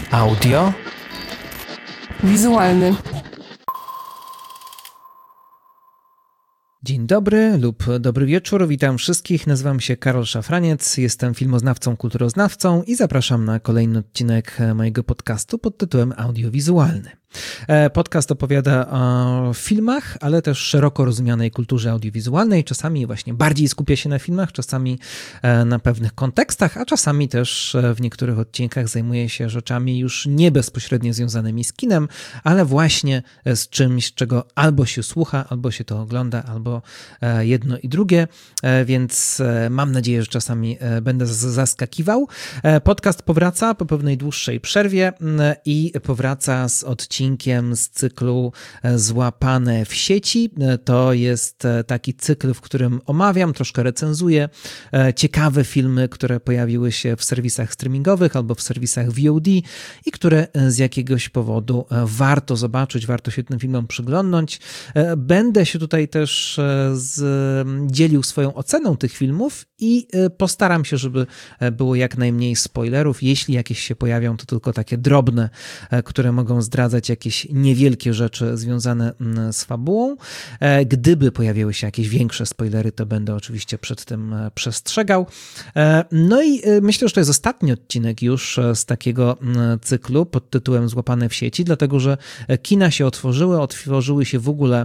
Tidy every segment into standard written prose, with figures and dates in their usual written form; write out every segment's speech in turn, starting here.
Audio. Wizualny. Dzień dobry lub dobry wieczór, witam wszystkich, nazywam się Karol Szafraniec, jestem filmoznawcą, kulturoznawcą i zapraszam na kolejny odcinek mojego podcastu pod tytułem Audiowizualny. Podcast opowiada o filmach, ale też szeroko rozumianej kulturze audiowizualnej. Czasami właśnie bardziej skupia się na filmach, czasami na pewnych kontekstach, a czasami też w niektórych odcinkach zajmuje się rzeczami już nie bezpośrednio związanymi z kinem, ale właśnie z czymś, czego albo się słucha, albo się to ogląda, albo jedno i drugie, więc mam nadzieję, że czasami będę zaskakiwał. Podcast powraca po pewnej dłuższej przerwie i powraca z odcinkiem z cyklu Złapane w sieci. To jest taki cykl, w którym omawiam, troszkę recenzuję ciekawe filmy, które pojawiły się w serwisach streamingowych albo w serwisach VOD i które z jakiegoś powodu warto zobaczyć, warto się tym filmom przyglądnąć. Będę się tutaj też dzielił swoją oceną tych filmów i postaram się, żeby było jak najmniej spoilerów. Jeśli jakieś się pojawią, to tylko takie drobne, które mogą zdradzać jakieś niewielkie rzeczy związane z fabułą. Gdyby pojawiły się jakieś większe spoilery, to będę oczywiście przed tym przestrzegał. No i myślę, że to jest ostatni odcinek już z takiego cyklu pod tytułem Złapane w sieci, dlatego że kina się otworzyły się w ogóle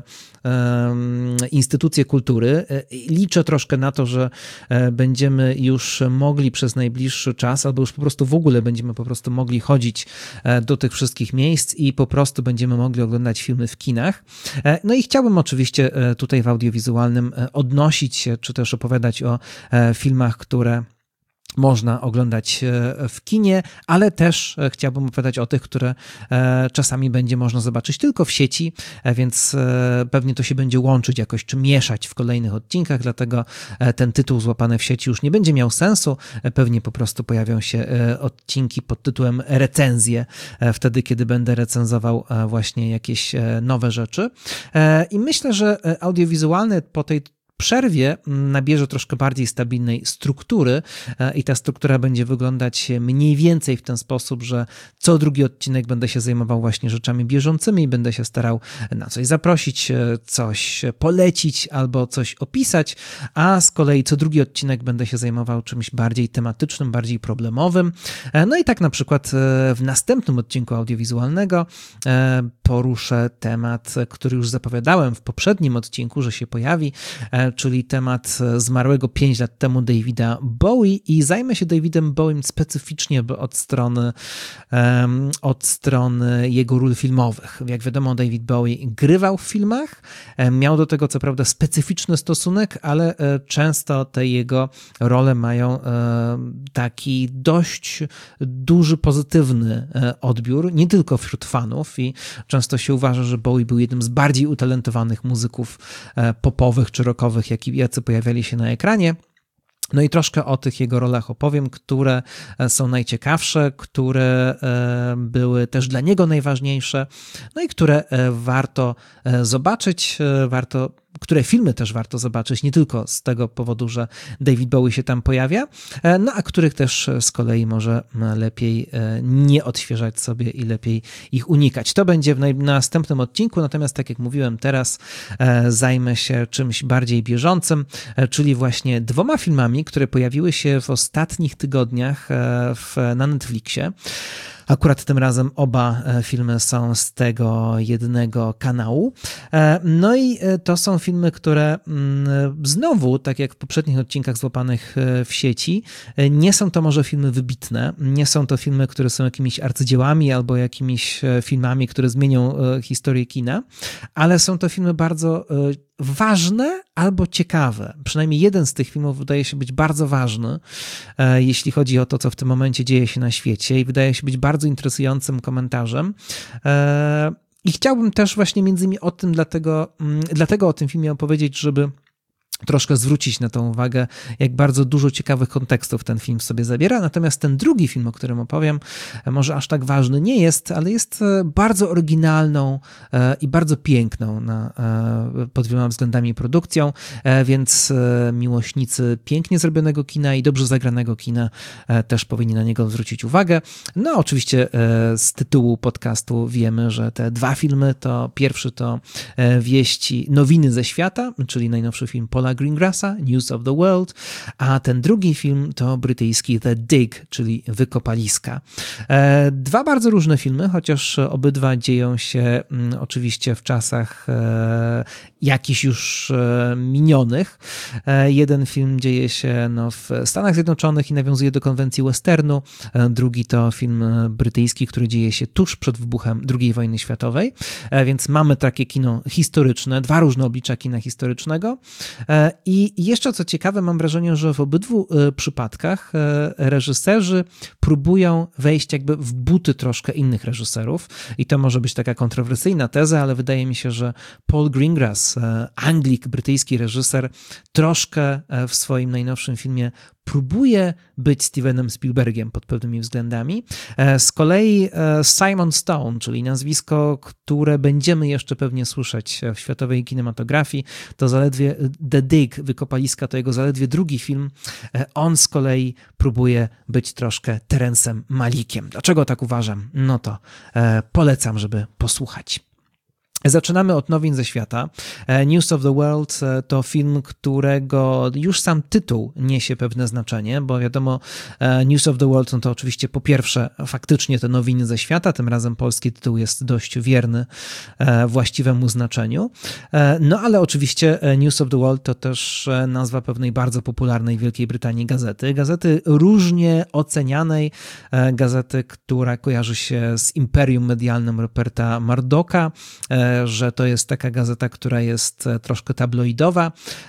instytucje kultury. Liczę troszkę na to, że będziemy już mogli przez najbliższy czas, albo już po prostu w ogóle będziemy po prostu mogli chodzić do tych wszystkich miejsc i po prostu będziemy mogli oglądać filmy w kinach. No i chciałbym oczywiście tutaj w audiowizualnym odnosić się, czy też opowiadać o filmach, które można oglądać w kinie, ale też chciałbym opowiadać o tych, które czasami będzie można zobaczyć tylko w sieci, więc pewnie to się będzie łączyć jakoś, czy mieszać w kolejnych odcinkach, dlatego ten tytuł Złapane w sieci już nie będzie miał sensu, pewnie po prostu pojawią się odcinki pod tytułem recenzje, wtedy, kiedy będę recenzował właśnie jakieś nowe rzeczy. I myślę, że audiowizualny po tej przerwie nabierze troszkę bardziej stabilnej struktury i ta struktura będzie wyglądać mniej więcej w ten sposób, że co drugi odcinek będę się zajmował właśnie rzeczami bieżącymi, będę się starał na coś zaprosić, coś polecić albo coś opisać, a z kolei co drugi odcinek będę się zajmował czymś bardziej tematycznym, bardziej problemowym. No i tak na przykład w następnym odcinku audiowizualnego poruszę temat, który już zapowiadałem w poprzednim odcinku, że się pojawi, czyli temat zmarłego 5 lat temu Davida Bowie i zajmę się Davidem Bowiem specyficznie od strony jego ról filmowych. Jak wiadomo, David Bowie grywał w filmach, miał do tego co prawda specyficzny stosunek, ale często te jego role mają taki dość duży pozytywny odbiór, nie tylko wśród fanów i często się uważa, że Bowie był jednym z bardziej utalentowanych muzyków popowych czy rockowych, jacy pojawiali się na ekranie. No i troszkę o tych jego rolach opowiem, które są najciekawsze, które były też dla niego najważniejsze, no i które warto zobaczyć, które filmy też warto zobaczyć, nie tylko z tego powodu, że David Bowie się tam pojawia, no a których też z kolei może lepiej nie odświeżać sobie i lepiej ich unikać. To będzie w następnym odcinku, natomiast tak jak mówiłem, teraz zajmę się czymś bardziej bieżącym, czyli właśnie 2 filmami, które pojawiły się w ostatnich tygodniach na Netflixie. Akurat tym razem oba filmy są z tego jednego kanału. No i to są filmy, które znowu, tak jak w poprzednich odcinkach Złapanych w sieci, nie są to może filmy wybitne, nie są to filmy, które są jakimiś arcydziełami albo jakimiś filmami, które zmienią historię kina, ale są to filmy bardzo ważne albo ciekawe. Przynajmniej jeden z tych filmów wydaje się być bardzo ważny, jeśli chodzi o to, co w tym momencie dzieje się na świecie i wydaje się być bardzo interesującym komentarzem. I chciałbym też właśnie między innymi o tym, dlatego o tym filmie opowiedzieć, żeby troszkę zwrócić na tą uwagę, jak bardzo dużo ciekawych kontekstów ten film w sobie zabiera. Natomiast ten drugi film, o którym opowiem, może aż tak ważny nie jest, ale jest bardzo oryginalną i bardzo piękną pod wieloma względami produkcją, więc miłośnicy pięknie zrobionego kina i dobrze zagranego kina też powinni na niego zwrócić uwagę. No oczywiście z tytułu podcastu wiemy, że te dwa filmy to pierwszy to Nowiny ze świata, czyli najnowszy film Paula Greengrassa, News of the World, a ten drugi film to brytyjski The Dig, czyli Wykopaliska. Dwa bardzo różne filmy, chociaż obydwa dzieją się oczywiście w czasach jakichś już minionych. Jeden film dzieje się w Stanach Zjednoczonych i nawiązuje do konwencji westernu, drugi to film brytyjski, który dzieje się tuż przed wybuchem II wojny światowej, więc mamy takie kino historyczne, dwa różne oblicza kina historycznego. I jeszcze co ciekawe, mam wrażenie, że w obydwu przypadkach reżyserzy próbują wejść jakby w buty troszkę innych reżyserów i to może być taka kontrowersyjna teza, ale wydaje mi się, że Paul Greengrass, Anglik, brytyjski reżyser, troszkę w swoim najnowszym filmie próbuje być Stevenem Spielbergiem pod pewnymi względami. Z kolei Simon Stone, czyli nazwisko, które będziemy jeszcze pewnie słyszeć w światowej kinematografii, to zaledwie The Dig, Wykopaliska, to jego zaledwie drugi film. On z kolei próbuje być troszkę Terencem Malikiem. Dlaczego tak uważam? No to polecam, żeby posłuchać. Zaczynamy od Nowin ze świata. News of the World to film, którego już sam tytuł niesie pewne znaczenie, bo wiadomo, News of the World no to oczywiście po pierwsze faktycznie te nowiny ze świata, tym razem polski tytuł jest dość wierny właściwemu znaczeniu, no ale oczywiście News of the World to też nazwa pewnej bardzo popularnej w Wielkiej Brytanii gazety różnie ocenianej, gazety, która kojarzy się z imperium medialnym Ruperta Murdocha, że to jest taka gazeta, która jest troszkę tabloidowa,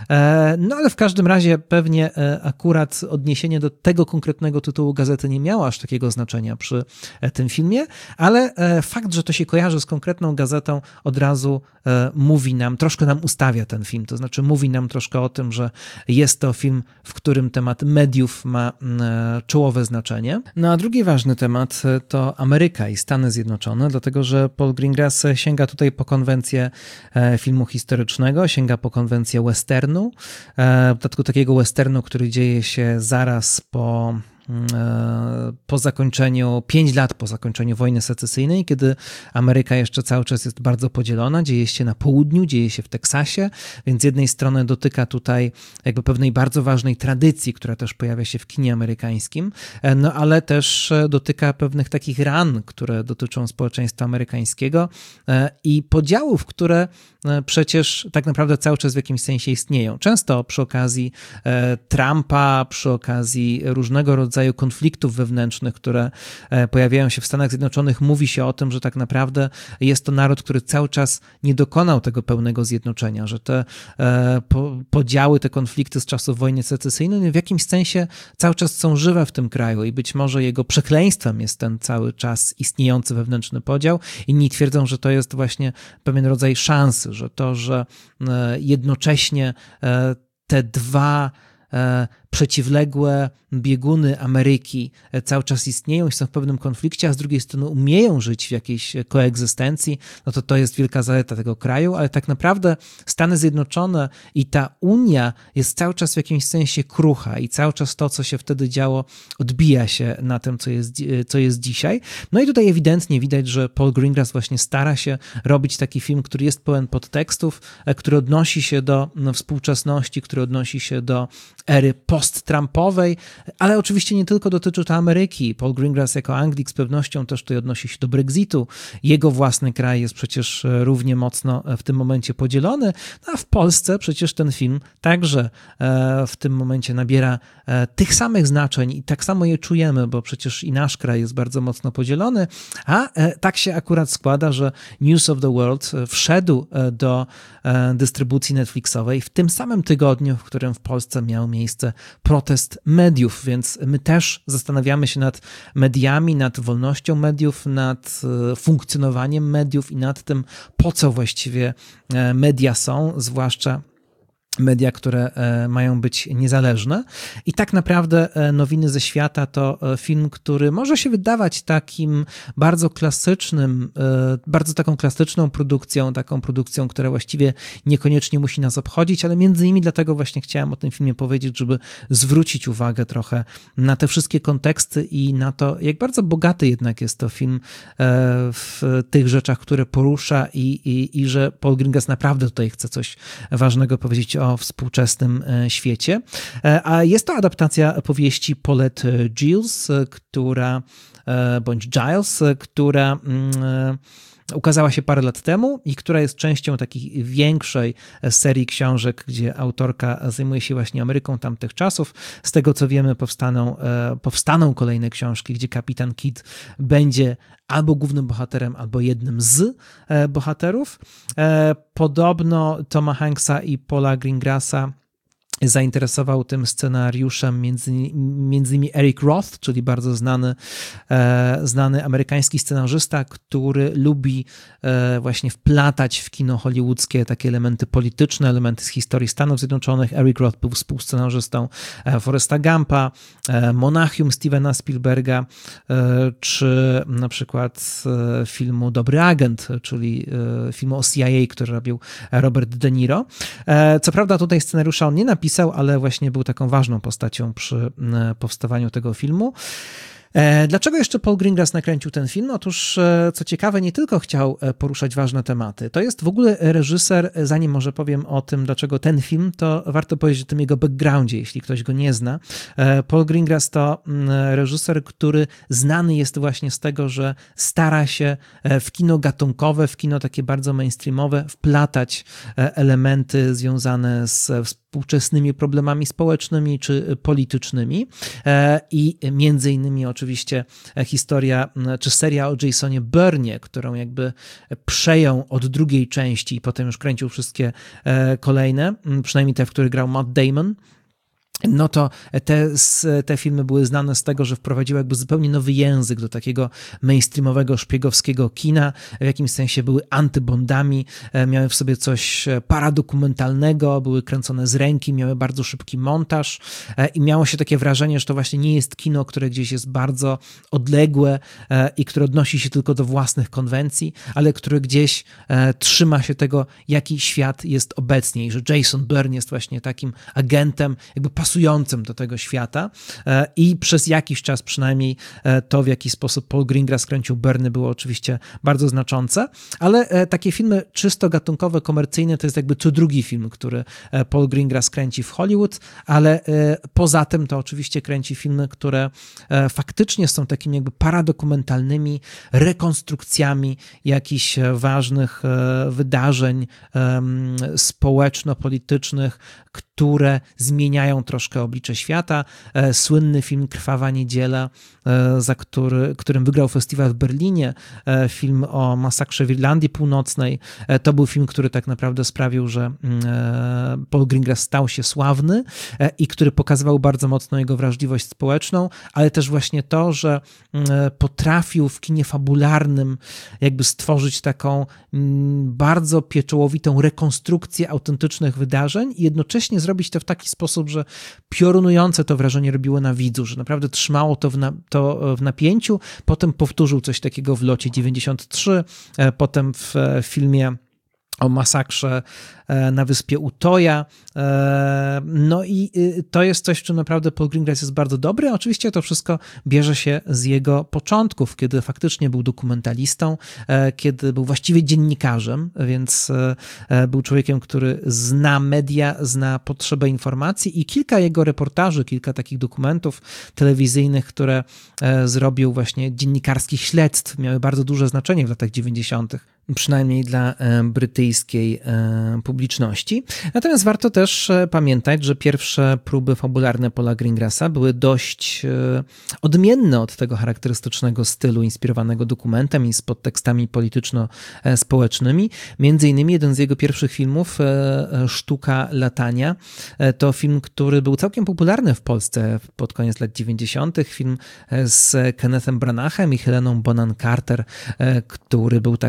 no ale w każdym razie pewnie akurat odniesienie do tego konkretnego tytułu gazety nie miało aż takiego znaczenia przy tym filmie, ale fakt, że to się kojarzy z konkretną gazetą od razu mówi nam, troszkę nam ustawia ten film, to znaczy mówi nam troszkę o tym, że jest to film, w którym temat mediów ma czołowe znaczenie. No a drugi ważny temat to Ameryka i Stany Zjednoczone, dlatego że Paul Greengrass sięga tutaj po konwencję filmu historycznego, sięga po konwencję westernu, w dodatku takiego westernu, który dzieje się zaraz po zakończeniu, 5 lat po zakończeniu wojny secesyjnej, kiedy Ameryka jeszcze cały czas jest bardzo podzielona, dzieje się na południu, dzieje się w Teksasie, więc z jednej strony dotyka tutaj jakby pewnej bardzo ważnej tradycji, która też pojawia się w kinie amerykańskim, no ale też dotyka pewnych takich ran, które dotyczą społeczeństwa amerykańskiego i podziałów, które przecież tak naprawdę cały czas w jakimś sensie istnieją. Często przy okazji Trumpa, przy okazji różnego rodzaju konfliktów wewnętrznych, które pojawiają się w Stanach Zjednoczonych, mówi się o tym, że tak naprawdę jest to naród, który cały czas nie dokonał tego pełnego zjednoczenia, że te podziały, te konflikty z czasów wojny secesyjnej w jakimś sensie cały czas są żywe w tym kraju i być może jego przekleństwem jest ten cały czas istniejący wewnętrzny podział. Inni twierdzą, że to jest właśnie pewien rodzaj szansy, że to, że jednocześnie te dwa przeciwległe bieguny Ameryki cały czas istnieją i są w pewnym konflikcie, a z drugiej strony umieją żyć w jakiejś koegzystencji, no to jest wielka zaleta tego kraju, ale tak naprawdę Stany Zjednoczone i ta Unia jest cały czas w jakimś sensie krucha i cały czas to, co się wtedy działo, odbija się na tym, co jest dzisiaj. No i tutaj ewidentnie widać, że Paul Greengrass właśnie stara się robić taki film, który jest pełen podtekstów, który odnosi się do współczesności, który odnosi się do ery post-Trumpowej, ale oczywiście nie tylko dotyczy to Ameryki. Paul Greengrass jako Anglik z pewnością też tutaj odnosi się do Brexitu. Jego własny kraj jest przecież równie mocno w tym momencie podzielony, no a w Polsce przecież ten film także w tym momencie nabiera tych samych znaczeń i tak samo je czujemy, bo przecież i nasz kraj jest bardzo mocno podzielony, a tak się akurat składa, że News of the World wszedł do dystrybucji Netflixowej w tym samym tygodniu, w którym w Polsce miał miejsce protest mediów, więc my też zastanawiamy się nad mediami, nad wolnością mediów, nad funkcjonowaniem mediów i nad tym, po co właściwie media są, zwłaszcza media, które mają być niezależne. I tak naprawdę Nowiny ze świata to film, który może się wydawać takim bardzo klasycznym, bardzo taką klasyczną produkcją, taką produkcją, która właściwie niekoniecznie musi nas obchodzić, ale między innymi dlatego właśnie chciałem o tym filmie powiedzieć, żeby zwrócić uwagę trochę na te wszystkie konteksty i na to, jak bardzo bogaty jednak jest to film w tych rzeczach, które porusza i że Paul Greengrass naprawdę tutaj chce coś ważnego powiedzieć o współczesnym świecie. A jest to adaptacja powieści Paulette Giles, która ukazała się parę lat temu i która jest częścią takiej większej serii książek, gdzie autorka zajmuje się właśnie Ameryką tamtych czasów. Z tego co wiemy, powstaną kolejne książki, gdzie kapitan Kidd będzie albo głównym bohaterem, albo jednym z bohaterów. Podobno Toma Hanksa i Paula Greengrassa zainteresował tym scenariuszem między innymi Eric Roth, czyli bardzo znany amerykański scenarzysta, który lubi właśnie wplatać w kino hollywoodzkie takie elementy polityczne, elementy z historii Stanów Zjednoczonych. Eric Roth był współscenarzystą Forresta Gumpa, Monachium Stevena Spielberga, czy na przykład filmu Dobry Agent, czyli filmu o CIA, który robił Robert De Niro. Co prawda tutaj scenariusza on nie napisał, ale właśnie był taką ważną postacią przy powstawaniu tego filmu. Dlaczego jeszcze Paul Greengrass nakręcił ten film? Otóż, co ciekawe, nie tylko chciał poruszać ważne tematy. To jest w ogóle reżyser, zanim może powiem o tym, dlaczego ten film, to warto powiedzieć o tym jego backgroundzie, jeśli ktoś go nie zna. Paul Greengrass to reżyser, który znany jest właśnie z tego, że stara się w kino gatunkowe, w kino takie bardzo mainstreamowe wplatać elementy związane z współczesnymi problemami społecznymi czy politycznymi i między innymi oczywiście historia czy seria o Jasonie Bournie, którą jakby przejął od drugiej części i potem już kręcił wszystkie kolejne, przynajmniej te, w których grał Matt Damon. No to te filmy były znane z tego, że wprowadziły jakby zupełnie nowy język do takiego mainstreamowego, szpiegowskiego kina. W jakimś sensie były antybondami, miały w sobie coś paradokumentalnego, były kręcone z ręki, miały bardzo szybki montaż i miało się takie wrażenie, że to właśnie nie jest kino, które gdzieś jest bardzo odległe i które odnosi się tylko do własnych konwencji, ale które gdzieś trzyma się tego, jaki świat jest obecnie i że Jason Bourne jest właśnie takim agentem, jakby pasującym do tego świata i przez jakiś czas przynajmniej to, w jaki sposób Paul Greengrass kręcił Bourne, było oczywiście bardzo znaczące, ale takie filmy czysto gatunkowe, komercyjne to jest jakby co drugi film, który Paul Greengrass kręci w Hollywood, ale poza tym to oczywiście kręci filmy, które faktycznie są takimi jakby paradokumentalnymi rekonstrukcjami jakichś ważnych wydarzeń społeczno-politycznych, które zmieniają troszkę oblicze świata. Słynny film Krwawa Niedziela, którym wygrał festiwal w Berlinie, film o masakrze w Irlandii Północnej. To był film, który tak naprawdę sprawił, że Paul Greengrass stał się sławny i który pokazywał bardzo mocno jego wrażliwość społeczną, ale też właśnie to, że potrafił w kinie fabularnym jakby stworzyć taką bardzo pieczołowitą rekonstrukcję autentycznych wydarzeń i jednocześnie zrobić to w taki sposób, że piorunujące to wrażenie robiło na widzu, że naprawdę trzymało to w napięciu. Potem powtórzył coś takiego w Locie 93, potem w filmie o masakrze na wyspie Utoja. No i to jest coś, w czym naprawdę Paul Greengrass jest bardzo dobry. Oczywiście to wszystko bierze się z jego początków, kiedy faktycznie był dokumentalistą, kiedy był właściwie dziennikarzem, więc był człowiekiem, który zna media, zna potrzebę informacji i kilka jego reportaży, kilka takich dokumentów telewizyjnych, które zrobił właśnie dziennikarskich śledztw, miały bardzo duże znaczenie w latach 90., przynajmniej dla brytyjskiej publiczności. Natomiast warto też pamiętać, że pierwsze próby fabularne Paula Greengrassa były dość odmienne od tego charakterystycznego stylu inspirowanego dokumentem i z podtekstami polityczno-społecznymi. Między innymi jeden z jego pierwszych filmów, Sztuka latania, to film, który był całkiem popularny w Polsce pod koniec lat 90. Film z Kennethem Branaghem i Heleną Bonham Carter, który był taką opowieścią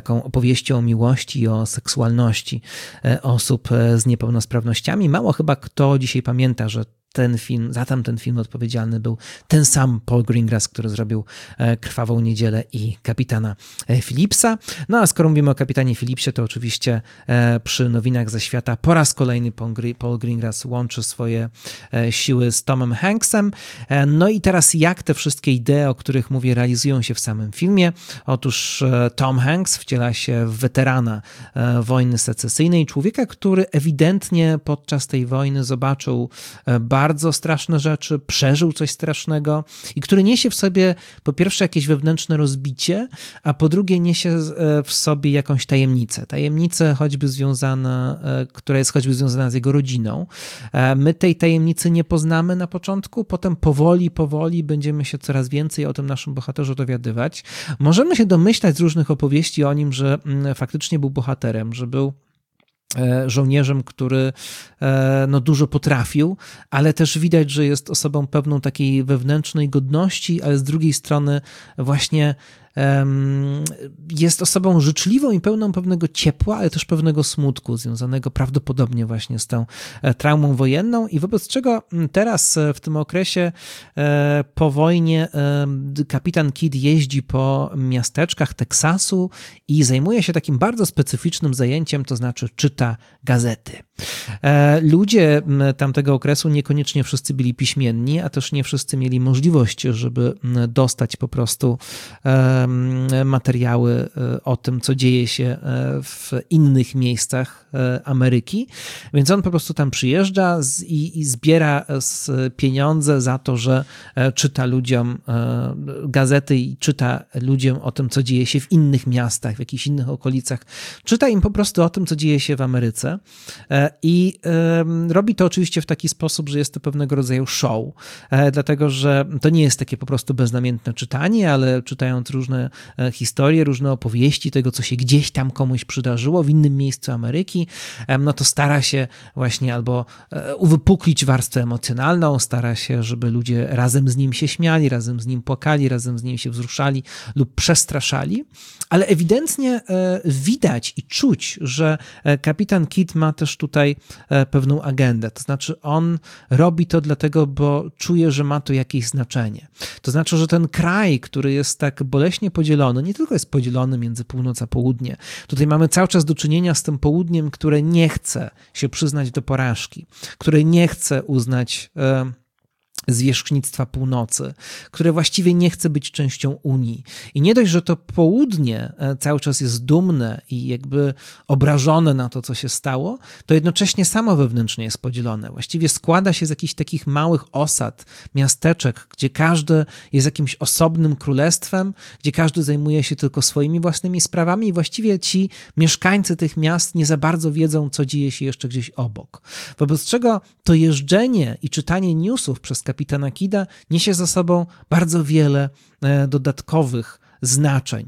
opowieści o miłości i o seksualności osób z niepełnosprawnościami. Mało chyba kto dzisiaj pamięta, że za tamten film odpowiedzialny był ten sam Paul Greengrass, który zrobił Krwawą Niedzielę i Kapitana Phillipsa. No a skoro mówimy o Kapitanie Phillipsie, to oczywiście przy Nowinach ze świata po raz kolejny Paul Greengrass łączy swoje siły z Tomem Hanksem. No i teraz jak te wszystkie idee, o których mówię, realizują się w samym filmie? Otóż Tom Hanks wciela się w weterana wojny secesyjnej, człowieka, który ewidentnie podczas tej wojny zobaczył bardzo straszne rzeczy, przeżył coś strasznego i który niesie w sobie po pierwsze jakieś wewnętrzne rozbicie, a po drugie niesie w sobie jakąś tajemnicę choćby związana, która jest choćby związana z jego rodziną. My tej tajemnicy nie poznamy na początku, potem powoli będziemy się coraz więcej o tym naszym bohaterze dowiadywać. Możemy się domyślać z różnych opowieści o nim, że faktycznie był bohaterem, że był żołnierzem, który dużo potrafił, ale też widać, że jest osobą pewną takiej wewnętrznej godności, ale z drugiej strony właśnie jest osobą życzliwą i pełną pewnego ciepła, ale też pewnego smutku, związanego prawdopodobnie właśnie z tą traumą wojenną i wobec czego teraz w tym okresie po wojnie kapitan Kidd jeździ po miasteczkach Teksasu i zajmuje się takim bardzo specyficznym zajęciem, to znaczy czyta gazety. Ludzie tamtego okresu niekoniecznie wszyscy byli piśmienni, a też nie wszyscy mieli możliwość, żeby dostać po prostu materiały o tym, co dzieje się w innych miejscach Ameryki, więc on po prostu tam przyjeżdża i zbiera pieniądze za to, że czyta ludziom gazety i czyta ludziom o tym, co dzieje się w innych miastach, w jakichś innych okolicach. Czyta im po prostu o tym, co dzieje się w Ameryce i robi to oczywiście w taki sposób, że jest to pewnego rodzaju show, dlatego, że to nie jest takie po prostu beznamiętne czytanie, ale czytając różne historie, różne opowieści tego, co się gdzieś tam komuś przydarzyło w innym miejscu Ameryki, no to stara się właśnie albo uwypuklić warstwę emocjonalną, stara się, żeby ludzie razem z nim się śmiali, razem z nim płakali, razem z nim się wzruszali lub przestraszali, ale ewidentnie widać i czuć, że kapitan Kidd ma też tutaj pewną agendę, to znaczy on robi to dlatego, bo czuje, że ma to jakieś znaczenie. To znaczy, że ten kraj, który jest tak boleśnie podzielony, nie tylko jest podzielony między północ a południe. Tutaj mamy cały czas do czynienia z tym południem, które nie chce się przyznać do porażki, które nie chce uznać zwierzchnictwa północy, które właściwie nie chce być częścią Unii. I nie dość, że to południe cały czas jest dumne i jakby obrażone na to, co się stało, to jednocześnie samo wewnętrznie jest podzielone. Właściwie składa się z jakichś takich małych osad, miasteczek, gdzie każdy jest jakimś osobnym królestwem, gdzie każdy zajmuje się tylko swoimi własnymi sprawami i właściwie ci mieszkańcy tych miast nie za bardzo wiedzą, co dzieje się jeszcze gdzieś obok. Wobec czego to jeżdżenie i czytanie newsów przez kapitana Kidda niesie za sobą bardzo wiele dodatkowych znaczeń.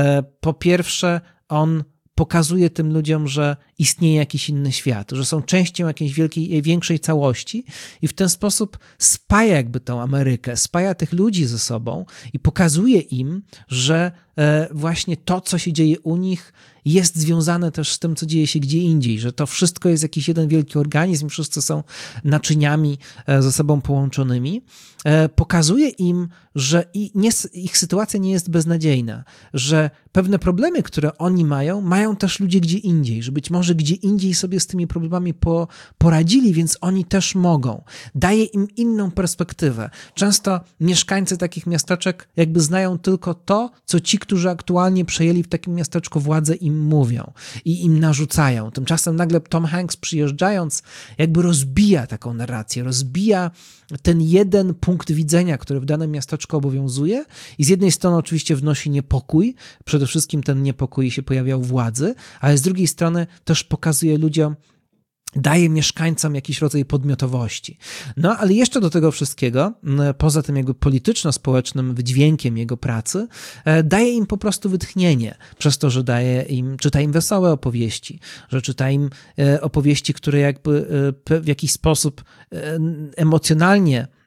Po pierwsze, on pokazuje tym ludziom, że istnieje jakiś inny świat, że są częścią jakiejś większej całości i w ten sposób spaja jakby tą Amerykę, spaja tych ludzi ze sobą i pokazuje im, że właśnie to, co się dzieje u nich, jest związane też z tym, co dzieje się gdzie indziej, że to wszystko jest jakiś jeden wielki organizm, wszyscy są naczyniami ze sobą połączonymi. Pokazuje im, że ich sytuacja nie jest beznadziejna, że pewne problemy, które oni mają też ludzie gdzie indziej, że być może gdzie indziej sobie z tymi problemami poradzili, więc oni też mogą. Daje im inną perspektywę. Często mieszkańcy takich miasteczek jakby znają tylko to, co ci, którzy aktualnie przejęli w takim miasteczku władzę, im mówią i im narzucają. Tymczasem nagle Tom Hanks przyjeżdżając jakby rozbija taką narrację, rozbija ten jeden punkt widzenia, który w danym miasteczku obowiązuje i z jednej strony oczywiście wnosi niepokój, przede wszystkim ten niepokój się pojawiał u władzy, ale z drugiej strony też pokazuje ludziom, daje mieszkańcom jakiś rodzaj podmiotowości. No, ale jeszcze do tego wszystkiego, poza tym jakby polityczno-społecznym wydźwiękiem jego pracy, daje im po prostu wytchnienie, przez to, że czyta im wesołe opowieści, że czyta im opowieści, które jakby w jakiś sposób emocjonalnie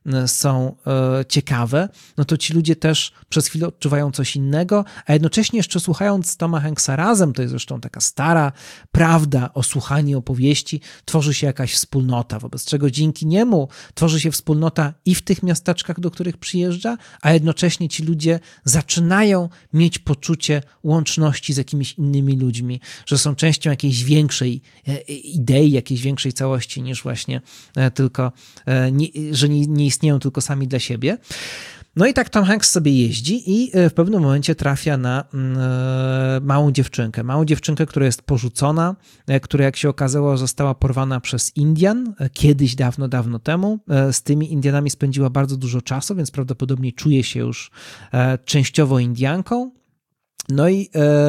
są ciekawe, no to ci ludzie też przez chwilę odczuwają coś innego, a jednocześnie jeszcze słuchając Toma Hanksa razem, to jest zresztą taka stara prawda o słuchaniu opowieści, tworzy się jakaś wspólnota, wobec czego dzięki niemu tworzy się wspólnota i w tych miasteczkach, do których przyjeżdża, a jednocześnie ci ludzie zaczynają mieć poczucie łączności z jakimiś innymi ludźmi, że są częścią jakiejś większej idei, jakiejś większej całości niż właśnie tylko, że nie istnieją tylko sami dla siebie. No i tak Tom Hanks sobie jeździ i w pewnym momencie trafia na małą dziewczynkę, która jest porzucona, która jak się okazało została porwana przez Indian kiedyś dawno, dawno temu. Z tymi Indianami spędziła bardzo dużo czasu, więc prawdopodobnie czuje się już częściowo Indianką. No i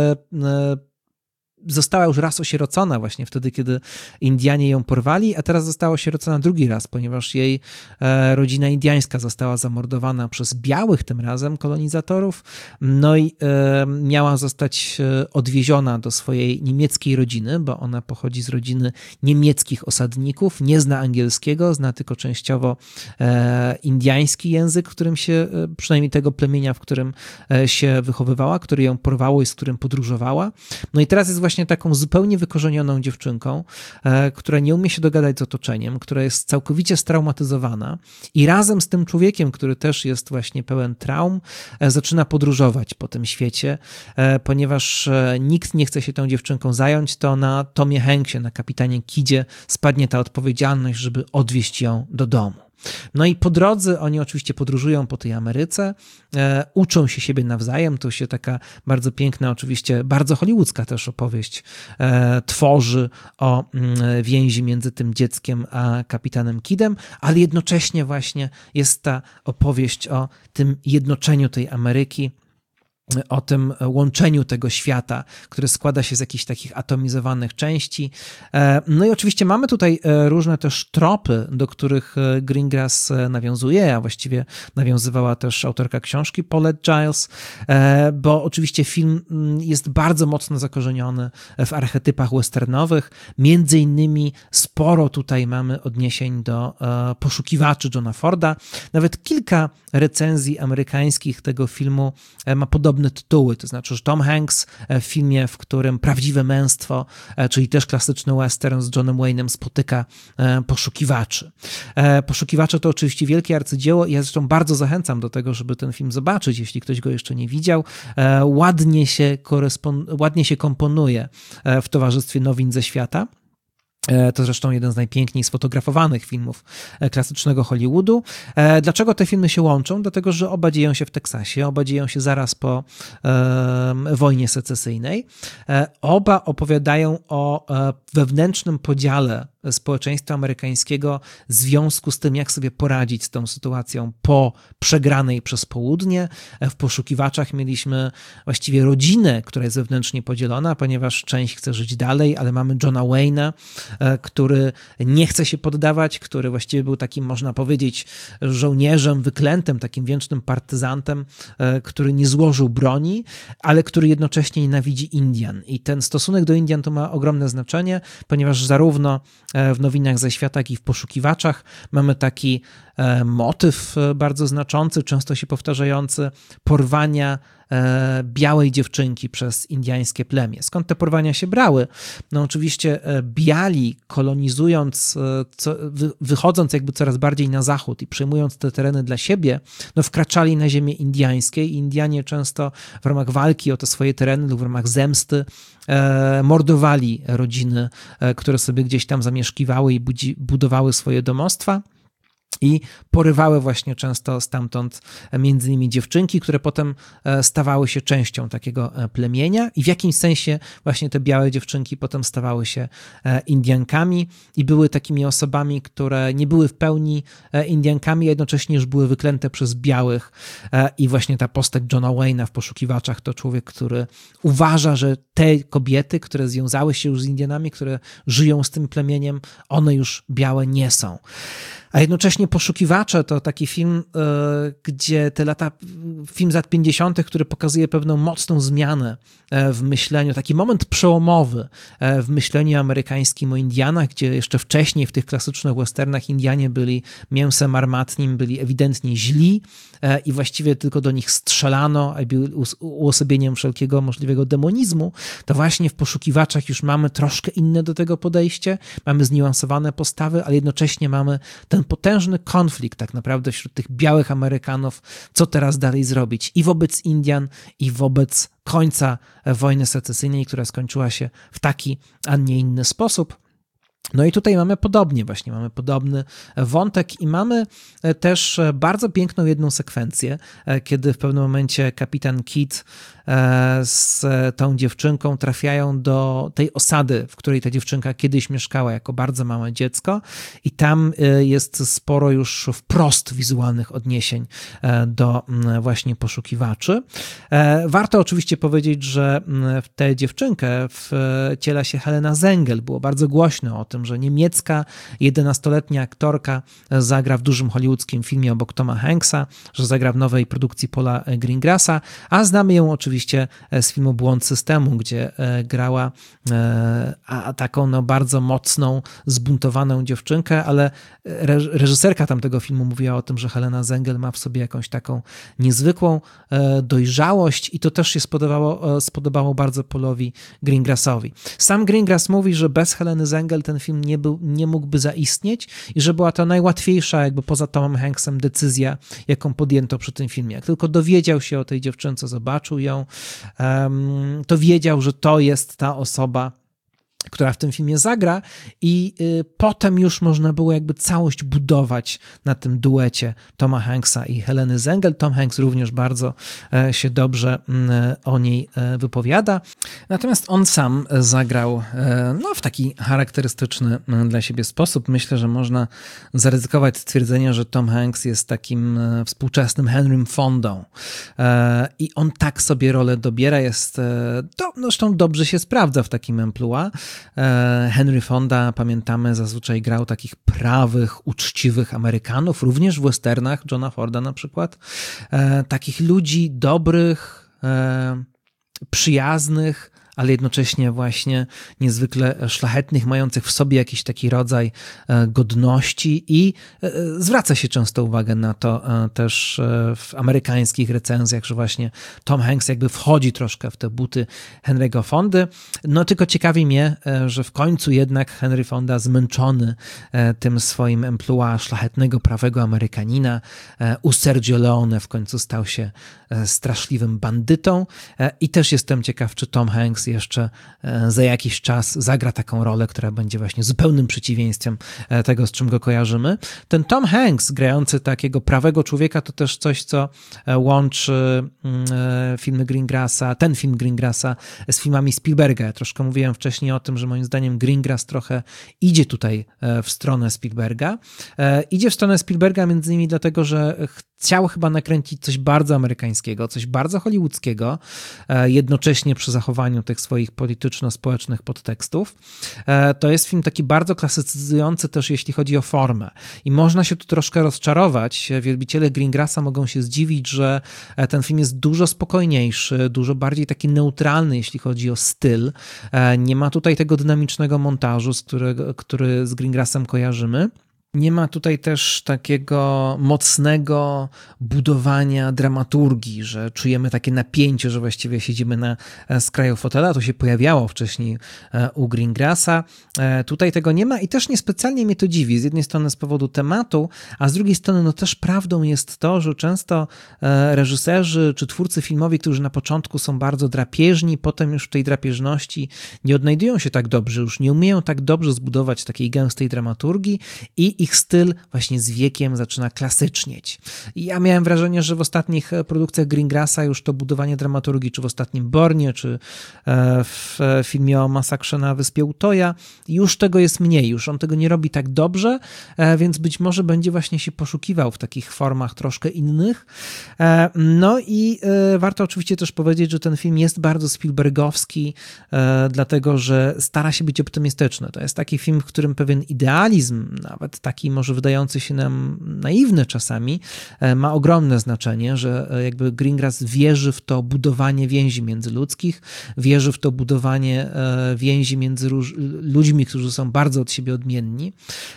została już raz osierocona właśnie wtedy, kiedy Indianie ją porwali, a teraz została osierocona drugi raz, ponieważ jej rodzina indiańska została zamordowana przez białych tym razem kolonizatorów, no i miała zostać odwieziona do swojej niemieckiej rodziny, bo ona pochodzi z rodziny niemieckich osadników, nie zna angielskiego, zna tylko częściowo indiański język, w którym się, przynajmniej tego plemienia, w którym się wychowywała, które ją porwało i z którym podróżowała. No i teraz jest właśnie taką zupełnie wykorzenioną dziewczynką, która nie umie się dogadać z otoczeniem, która jest całkowicie straumatyzowana i razem z tym człowiekiem, który też jest właśnie pełen traum, zaczyna podróżować po tym świecie, ponieważ nikt nie chce się tą dziewczynką zająć, to na Tomie Hanksie, na kapitanie Kidzie spadnie ta odpowiedzialność, żeby odwieźć ją do domu. No i po drodze oni oczywiście podróżują po tej Ameryce, uczą się siebie nawzajem, to się taka bardzo piękna, oczywiście bardzo hollywoodzka też opowieść tworzy o więzi między tym dzieckiem a kapitanem Kidem, ale jednocześnie właśnie jest ta opowieść o tym jednoczeniu tej Ameryki, o tym łączeniu tego świata, który składa się z jakichś takich atomizowanych części. No i oczywiście mamy tutaj różne też tropy, do których Greengrass nawiązuje, a właściwie nawiązywała też autorka książki Paulette Giles, bo oczywiście film jest bardzo mocno zakorzeniony w archetypach westernowych. Między innymi sporo tutaj mamy odniesień do Poszukiwaczy Johna Forda. Nawet kilka recenzji amerykańskich tego filmu ma podobne tytuły, to znaczy, że Tom Hanks w filmie, w którym prawdziwe męstwo, czyli też klasyczny western z Johnem Wayne'em, spotyka poszukiwaczy. Poszukiwacze to oczywiście wielkie arcydzieło i ja zresztą bardzo zachęcam do tego, żeby ten film zobaczyć, jeśli ktoś go jeszcze nie widział. Ładnie się komponuje w towarzystwie nowin ze świata. To zresztą jeden z najpiękniej sfotografowanych filmów klasycznego Hollywoodu. Dlaczego te filmy się łączą? Dlatego, że oba dzieją się w Teksasie, oba dzieją się zaraz po wojnie secesyjnej. Oba opowiadają o wewnętrznym podziale społeczeństwa amerykańskiego w związku z tym, jak sobie poradzić z tą sytuacją po przegranej przez południe. W Poszukiwaczach mieliśmy właściwie rodzinę, która jest wewnętrznie podzielona, ponieważ część chce żyć dalej, ale mamy Johna Wayne'a, który nie chce się poddawać, który właściwie był takim, można powiedzieć, żołnierzem wyklętym, takim wiecznym partyzantem, który nie złożył broni, ale który jednocześnie nienawidzi Indian. I ten stosunek do Indian to ma ogromne znaczenie, ponieważ zarówno w Nowinach ze świata, jak i w Poszukiwaczach mamy taki motyw bardzo znaczący, często się powtarzający, porwania białej dziewczynki przez indyjskie plemię. Skąd te porwania się brały? No oczywiście biali, kolonizując, wychodząc jakby coraz bardziej na zachód i przejmując te tereny dla siebie, no wkraczali na ziemię indyjskie i Indianie często w ramach walki o te swoje tereny lub w ramach zemsty mordowali rodziny, które sobie gdzieś tam zamieszkiwały i budowały swoje domostwa. I porywały właśnie często stamtąd między innymi dziewczynki, które potem stawały się częścią takiego plemienia i w jakimś sensie właśnie te białe dziewczynki potem stawały się Indiankami i były takimi osobami, które nie były w pełni Indiankami, a jednocześnie już były wyklęte przez białych i właśnie ta postać Johna Wayne'a w Poszukiwaczach to człowiek, który uważa, że te kobiety, które związały się już z Indianami, które żyją z tym plemieniem, one już białe nie są. A jednocześnie Poszukiwacze to taki film, gdzie film z lat 50., który pokazuje pewną mocną zmianę w myśleniu, taki moment przełomowy w myśleniu amerykańskim o Indianach, gdzie jeszcze wcześniej w tych klasycznych westernach Indianie byli mięsem armatnim, byli ewidentnie źli i właściwie tylko do nich strzelano, i byli uosobieniem wszelkiego możliwego demonizmu. To właśnie w Poszukiwaczach już mamy troszkę inne do tego podejście, mamy zniuansowane postawy, ale jednocześnie mamy ten potężny konflikt tak naprawdę wśród tych białych Amerykanów, co teraz dalej zrobić i wobec Indian, i wobec końca wojny secesyjnej, która skończyła się w taki, a nie inny sposób. No i tutaj mamy podobnie właśnie, mamy podobny wątek i mamy też bardzo piękną jedną sekwencję, kiedy w pewnym momencie kapitan Kidd z tą dziewczynką trafiają do tej osady, w której ta dziewczynka kiedyś mieszkała jako bardzo małe dziecko i tam jest sporo już wprost wizualnych odniesień do właśnie Poszukiwaczy. Warto oczywiście powiedzieć, że w tę dziewczynkę wciela się Helena Zengel. Było bardzo głośno o tym, że niemiecka 11-letnia aktorka zagra w dużym hollywoodzkim filmie obok Toma Hanksa, że zagra w nowej produkcji Paula Greengrassa, a znamy ją oczywiście z filmu Błąd systemu, gdzie grała taką bardzo mocną, zbuntowaną dziewczynkę, ale reżyserka tamtego filmu mówiła o tym, że Helena Zengel ma w sobie jakąś taką niezwykłą dojrzałość i to też się spodobało bardzo Paulowi Greengrassowi. Sam Greengrass mówi, że bez Heleny Zengel ten film nie mógłby zaistnieć i że była to najłatwiejsza, jakby poza Tomem Hanksem, decyzja, jaką podjęto przy tym filmie. Jak tylko dowiedział się o tej dziewczynce, zobaczył ją, to wiedział, że to jest ta osoba, która w tym filmie zagra i potem już można było jakby całość budować na tym duecie Toma Hanksa i Heleny Zengel. Tom Hanks również bardzo się dobrze o niej wypowiada. Natomiast on sam zagrał w taki charakterystyczny dla siebie sposób. Myślę, że można zaryzykować stwierdzenie, że Tom Hanks jest takim współczesnym Henrym Fondą i on tak sobie rolę dobiera, zresztą dobrze się sprawdza w takim amplua. Henry Fonda, pamiętamy, zazwyczaj grał takich prawych, uczciwych Amerykanów, również w westernach Johna Forda na przykład. Takich ludzi dobrych, przyjaznych, ale jednocześnie właśnie niezwykle szlachetnych, mających w sobie jakiś taki rodzaj godności i zwraca się często uwagę na to też w amerykańskich recenzjach, że właśnie Tom Hanks jakby wchodzi troszkę w te buty Henry'ego Fondy. No tylko ciekawi mnie, że w końcu jednak Henry Fonda, zmęczony tym swoim emploi szlachetnego, prawego Amerykanina, u Sergio Leone w końcu stał się straszliwym bandytą i też jestem ciekaw, czy Tom Hanks jeszcze za jakiś czas zagra taką rolę, która będzie właśnie zupełnym przeciwieństwem tego, z czym go kojarzymy. Ten Tom Hanks grający takiego prawego człowieka to też coś, co łączy ten film Greengrassa z filmami Spielberga. Ja troszkę mówiłem wcześniej o tym, że moim zdaniem Greengrass trochę idzie tutaj w stronę Spielberga. Idzie w stronę Spielberga między innymi dlatego, że chciał chyba nakręcić coś bardzo amerykańskiego, coś bardzo hollywoodzkiego, jednocześnie przy zachowaniu tych swoich polityczno-społecznych podtekstów. To jest film taki bardzo klasycyzujący też, jeśli chodzi o formę. I można się tu troszkę rozczarować. Wielbiciele Greengrassa mogą się zdziwić, że ten film jest dużo spokojniejszy, dużo bardziej taki neutralny, jeśli chodzi o styl. Nie ma tutaj tego dynamicznego montażu, który z Greengrassem kojarzymy. Nie ma tutaj też takiego mocnego budowania dramaturgii, że czujemy takie napięcie, że właściwie siedzimy na skraju fotela. To się pojawiało wcześniej u Greengrassa. Tutaj tego nie ma i też niespecjalnie mnie to dziwi. Z jednej strony z powodu tematu, a z drugiej strony też prawdą jest to, że często reżyserzy czy twórcy filmowi, którzy na początku są bardzo drapieżni, potem już w tej drapieżności nie odnajdują się tak dobrze, już nie umieją tak dobrze zbudować takiej gęstej dramaturgii i ich styl właśnie z wiekiem zaczyna klasycznieć. I ja miałem wrażenie, że w ostatnich produkcjach Greengrassa już to budowanie dramaturgii, czy w ostatnim Bornie, czy w filmie o masakrze na wyspie Utoja, już tego jest mniej, już on tego nie robi tak dobrze, więc być może będzie właśnie się poszukiwał w takich formach troszkę innych. No i warto oczywiście też powiedzieć, że ten film jest bardzo Spielbergowski, dlatego, że stara się być optymistyczny. To jest taki film, w którym pewien idealizm, nawet taki może wydający się nam naiwny czasami, ma ogromne znaczenie, że jakby Greengrass wierzy w to budowanie więzi międzyludzkich, wierzy w to budowanie więzi między ludźmi, którzy są bardzo od siebie odmienni.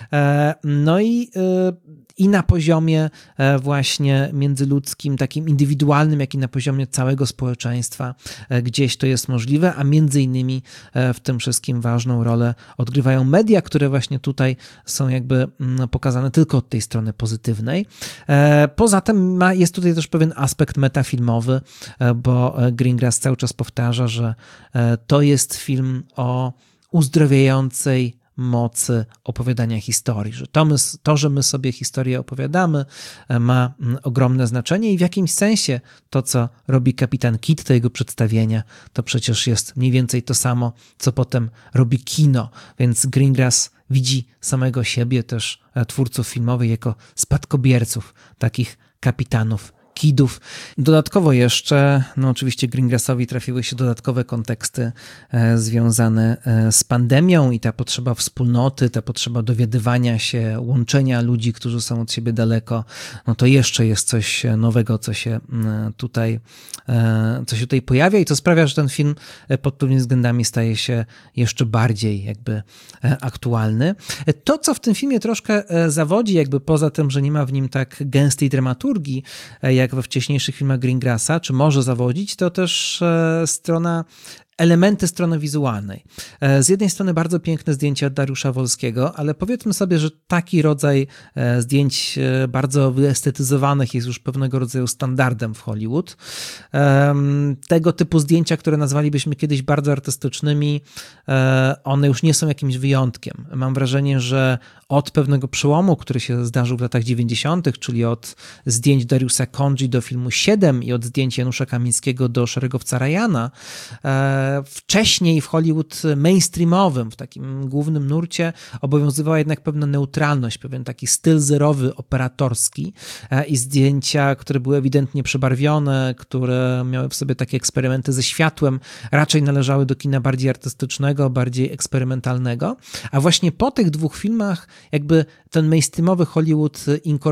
No i na poziomie właśnie międzyludzkim, takim indywidualnym, jak i na poziomie całego społeczeństwa gdzieś to jest możliwe, a między innymi w tym wszystkim ważną rolę odgrywają media, które właśnie tutaj są jakby pokazane tylko od tej strony pozytywnej. Poza tym jest tutaj też pewien aspekt metafilmowy, bo Greengrass cały czas powtarza, że to jest film o uzdrowiającej mocy opowiadania historii, że to, że my sobie historię opowiadamy, ma ogromne znaczenie i w jakimś sensie to, co robi kapitan Kidd, te jego przedstawienia, to przecież jest mniej więcej to samo, co potem robi kino, więc Greengrass widzi samego siebie, też twórców filmowych, jako spadkobierców takich kapitanów Kiddów. Dodatkowo jeszcze, no oczywiście Greengrassowi trafiły się dodatkowe konteksty związane z pandemią i ta potrzeba wspólnoty, ta potrzeba dowiadywania się, łączenia ludzi, którzy są od siebie daleko, no to jeszcze jest coś nowego, co się tutaj pojawia i to sprawia, że ten film pod pewnymi względami staje się jeszcze bardziej jakby aktualny. To, co w tym filmie troszkę zawodzi, jakby poza tym, że nie ma w nim tak gęstej dramaturgii, jak we wcześniejszych filmach Greengrassa, czy może zawodzić, to też elementy strony wizualnej. Z jednej strony bardzo piękne zdjęcia Dariusza Wolskiego, ale powiedzmy sobie, że taki rodzaj zdjęć bardzo wyestetyzowanych jest już pewnego rodzaju standardem w Hollywood. Tego typu zdjęcia, które nazwalibyśmy kiedyś bardzo artystycznymi, one już nie są jakimś wyjątkiem. Mam wrażenie, że od pewnego przełomu, który się zdarzył w latach 90., czyli od zdjęć Dariusa Kondzi do filmu 7 i od zdjęć Janusza Kamińskiego do Szeregowca Ryana, wcześniej w Hollywood mainstreamowym, w takim głównym nurcie obowiązywała jednak pewna neutralność, pewien taki styl zerowy, operatorski i zdjęcia, które były ewidentnie przebarwione, które miały w sobie takie eksperymenty ze światłem, raczej należały do kina bardziej artystycznego, bardziej eksperymentalnego, a właśnie po tych dwóch filmach jakby ten mainstreamowy Hollywood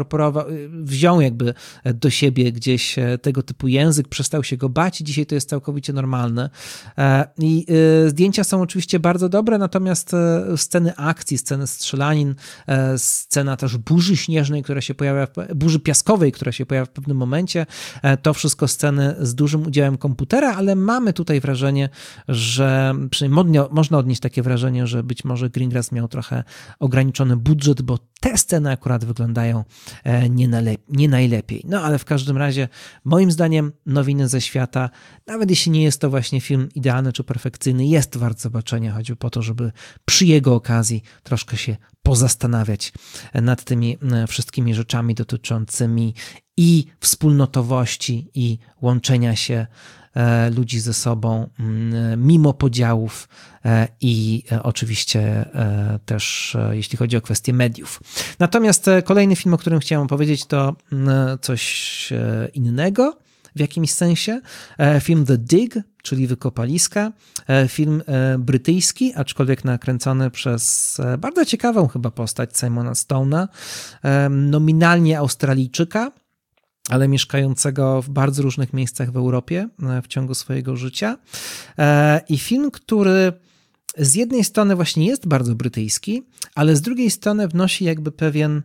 wziął jakby do siebie gdzieś tego typu język, przestał się go bać i dzisiaj to jest całkowicie normalne. I zdjęcia są oczywiście bardzo dobre, natomiast sceny akcji, sceny strzelanin, scena też burzy śnieżnej, burzy piaskowej, która się pojawia w pewnym momencie, to wszystko sceny z dużym udziałem komputera, ale mamy tutaj wrażenie, że przynajmniej można odnieść takie wrażenie, że być może Greengrass miał trochę ograniczony budżet, bo te sceny akurat wyglądają nie najlepiej. No ale w każdym razie moim zdaniem Nowiny ze świata, nawet jeśli nie jest to właśnie film idealny czy perfekcyjny, jest wart zobaczenia, choćby po to, żeby przy jego okazji troszkę się pozastanawiać nad tymi wszystkimi rzeczami dotyczącymi i wspólnotowości, i łączenia się ludzi ze sobą mimo podziałów i oczywiście też jeśli chodzi o kwestie mediów. Natomiast kolejny film, o którym chciałem powiedzieć, to coś innego w jakimś sensie. Film The Dig, czyli Wykopaliska. Film brytyjski, aczkolwiek nakręcony przez bardzo ciekawą chyba postać Simona Stone'a, nominalnie Australijczyka, ale mieszkającego w bardzo różnych miejscach w Europie w ciągu swojego życia. I film, który z jednej strony właśnie jest bardzo brytyjski, ale z drugiej strony wnosi jakby pewien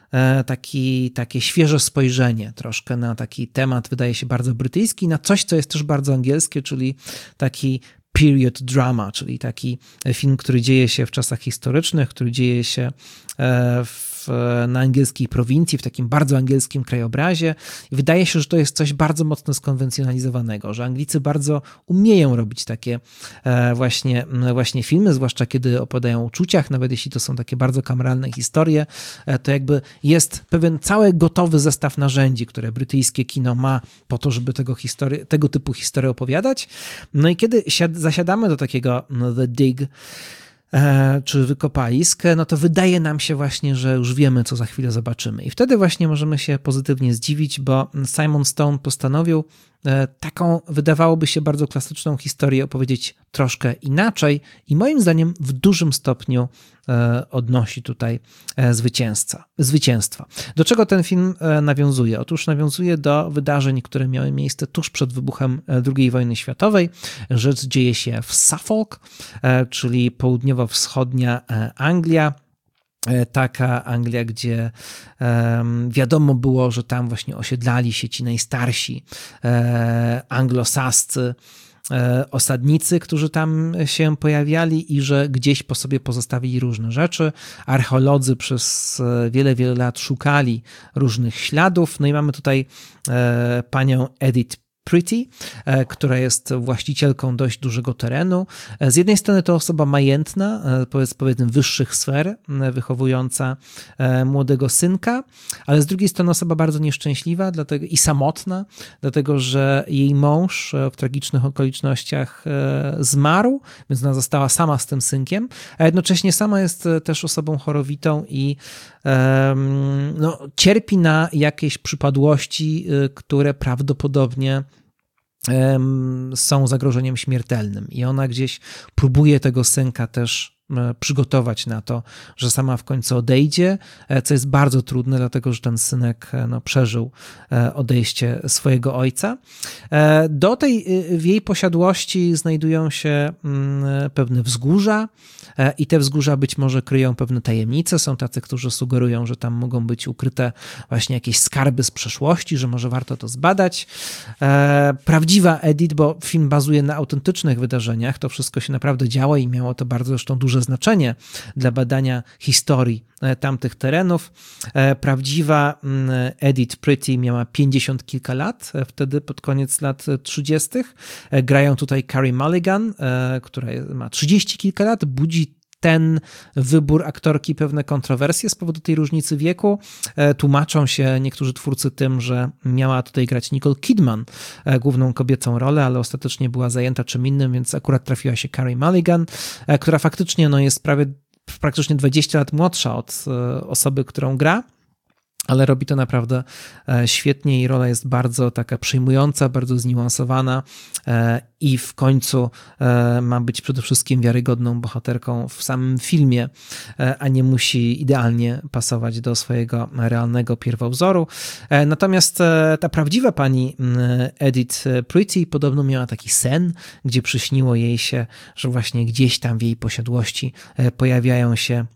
takie świeże spojrzenie troszkę na taki temat, wydaje się bardzo brytyjski, na coś, co jest też bardzo angielskie, czyli taki period drama, czyli taki film, który dzieje się w czasach historycznych, który dzieje się na angielskiej prowincji, w takim bardzo angielskim krajobrazie. I wydaje się, że to jest coś bardzo mocno skonwencjonalizowanego, że Anglicy bardzo umieją robić takie właśnie filmy, zwłaszcza kiedy opowiadają o uczuciach, nawet jeśli to są takie bardzo kameralne historie, to jakby jest pewien cały gotowy zestaw narzędzi, które brytyjskie kino ma po to, żeby tego typu historie opowiadać. No i kiedy zasiadamy do takiego The Dig, czy wykopalisk, no to wydaje nam się właśnie, że już wiemy, co za chwilę zobaczymy. I wtedy właśnie możemy się pozytywnie zdziwić, bo Simon Stone postanowił taką, wydawałoby się, bardzo klasyczną historię opowiedzieć troszkę inaczej i moim zdaniem w dużym stopniu odnosi tutaj zwycięstwa. Do czego ten film nawiązuje? Otóż nawiązuje do wydarzeń, które miały miejsce tuż przed wybuchem II wojny światowej. Rzecz dzieje się w Suffolk, czyli południowo-wschodnia Anglia. Taka Anglia, gdzie wiadomo było, że tam właśnie osiedlali się ci najstarsi anglosascy osadnicy, którzy tam się pojawiali i że gdzieś po sobie pozostawili różne rzeczy. Archeolodzy przez wiele, wiele lat szukali różnych śladów. No i mamy tutaj panią Edith Pretty, która jest właścicielką dość dużego terenu. Z jednej strony to osoba majętna, powiedzmy wyższych sfer, wychowująca młodego synka, ale z drugiej strony osoba bardzo nieszczęśliwa i samotna, dlatego że jej mąż w tragicznych okolicznościach zmarł, więc ona została sama z tym synkiem, a jednocześnie sama jest też osobą chorowitą i cierpi na jakieś przypadłości, które prawdopodobnie są zagrożeniem śmiertelnym i ona gdzieś próbuje tego synka też przygotować na to, że sama w końcu odejdzie, co jest bardzo trudne, dlatego że ten synek przeżył odejście swojego ojca. W jej posiadłości znajdują się pewne wzgórza i te wzgórza być może kryją pewne tajemnice. Są tacy, którzy sugerują, że tam mogą być ukryte właśnie jakieś skarby z przeszłości, że może warto to zbadać. Prawdziwa Edith, bo film bazuje na autentycznych wydarzeniach, to wszystko się naprawdę działo i miało to bardzo zresztą duże znaczenie dla badania historii tamtych terenów. Prawdziwa Edith Pretty miała 50 kilka lat, wtedy pod koniec lat 30. Grają tutaj Carey Mulligan, która ma 30 kilka lat, budzi ten wybór aktorki pewne kontrowersje z powodu tej różnicy wieku. Tłumaczą się niektórzy twórcy tym, że miała tutaj grać Nicole Kidman, główną kobiecą rolę, ale ostatecznie była zajęta czym innym, więc akurat trafiła się Carey Mulligan, która faktycznie jest praktycznie 20 lat młodsza od osoby, którą gra, ale robi to naprawdę świetnie i rola jest bardzo taka przejmująca, bardzo zniuansowana i w końcu ma być przede wszystkim wiarygodną bohaterką w samym filmie, a nie musi idealnie pasować do swojego realnego pierwowzoru. Natomiast ta prawdziwa pani Edith Pretty podobno miała taki sen, gdzie przyśniło jej się, że właśnie gdzieś tam w jej posiadłości pojawiają się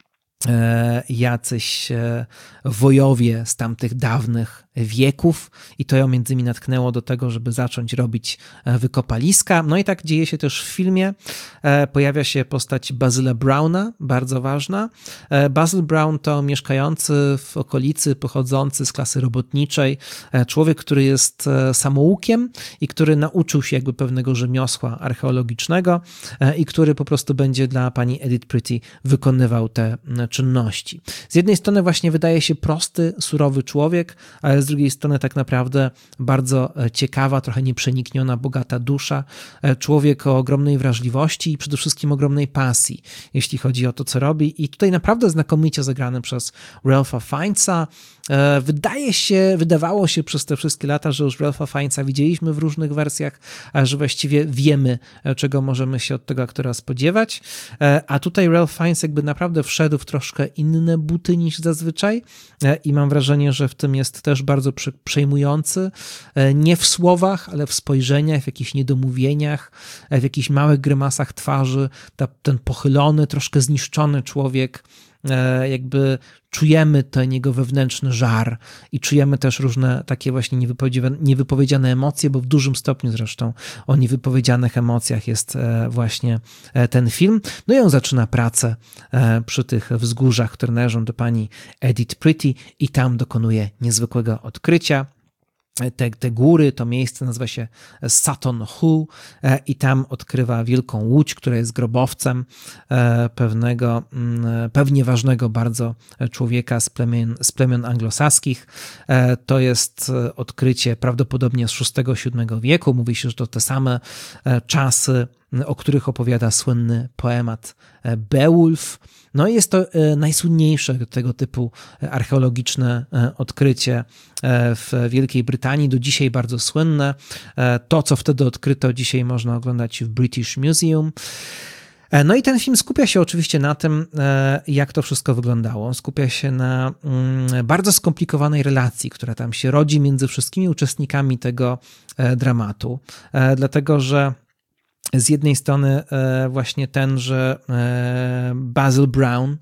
jacyś wojowie z tamtych dawnych wieków i to ją między innymi natknęło do tego, żeby zacząć robić wykopaliska. No i tak dzieje się też w filmie. Pojawia się postać Bazyla Browna, bardzo ważna. Basil Brown to mieszkający w okolicy, pochodzący z klasy robotniczej, człowiek, który jest samoukiem i który nauczył się jakby pewnego rzemiosła archeologicznego i który po prostu będzie dla pani Edith Pretty wykonywał te czynności. Z jednej strony właśnie wydaje się prosty, surowy człowiek, ale z drugiej strony tak naprawdę bardzo ciekawa, trochę nieprzenikniona, bogata dusza, człowiek o ogromnej wrażliwości i przede wszystkim ogromnej pasji, jeśli chodzi o to, co robi i tutaj naprawdę znakomicie zagrany przez Ralpha Fiennesa. Wydawało się przez te wszystkie lata, że już Ralpha Fiennesa widzieliśmy w różnych wersjach, a że właściwie wiemy, czego możemy się od tego aktora spodziewać, a tutaj Ralph Fiennes jakby naprawdę wszedł w troszkę inne buty niż zazwyczaj i mam wrażenie, że w tym jest też bardzo przejmujący, nie w słowach, ale w spojrzeniach, w jakichś niedomówieniach, w jakichś małych grymasach twarzy, ten pochylony, troszkę zniszczony człowiek, jakby czujemy ten jego wewnętrzny żar i czujemy też różne takie właśnie niewypowiedziane emocje, bo w dużym stopniu zresztą o niewypowiedzianych emocjach jest właśnie ten film. No i on zaczyna pracę przy tych wzgórzach, które należą do pani Edith Pretty i tam dokonuje niezwykłego odkrycia. Te góry, to miejsce nazywa się Sutton Hoo i tam odkrywa wielką łódź, która jest grobowcem pewnie ważnego bardzo człowieka z plemion anglosaskich. To jest odkrycie prawdopodobnie z VI-VII wieku. Mówi się, że to te same czasy o których opowiada słynny poemat Beowulf. No i jest to najsłynniejsze tego typu archeologiczne odkrycie w Wielkiej Brytanii, do dzisiaj bardzo słynne. To, co wtedy odkryto, dzisiaj można oglądać w British Museum. No i ten film skupia się oczywiście na tym, jak to wszystko wyglądało. Skupia się na bardzo skomplikowanej relacji, która tam się rodzi między wszystkimi uczestnikami tego dramatu. Dlatego, że z jednej strony właśnie tenże Basil Brown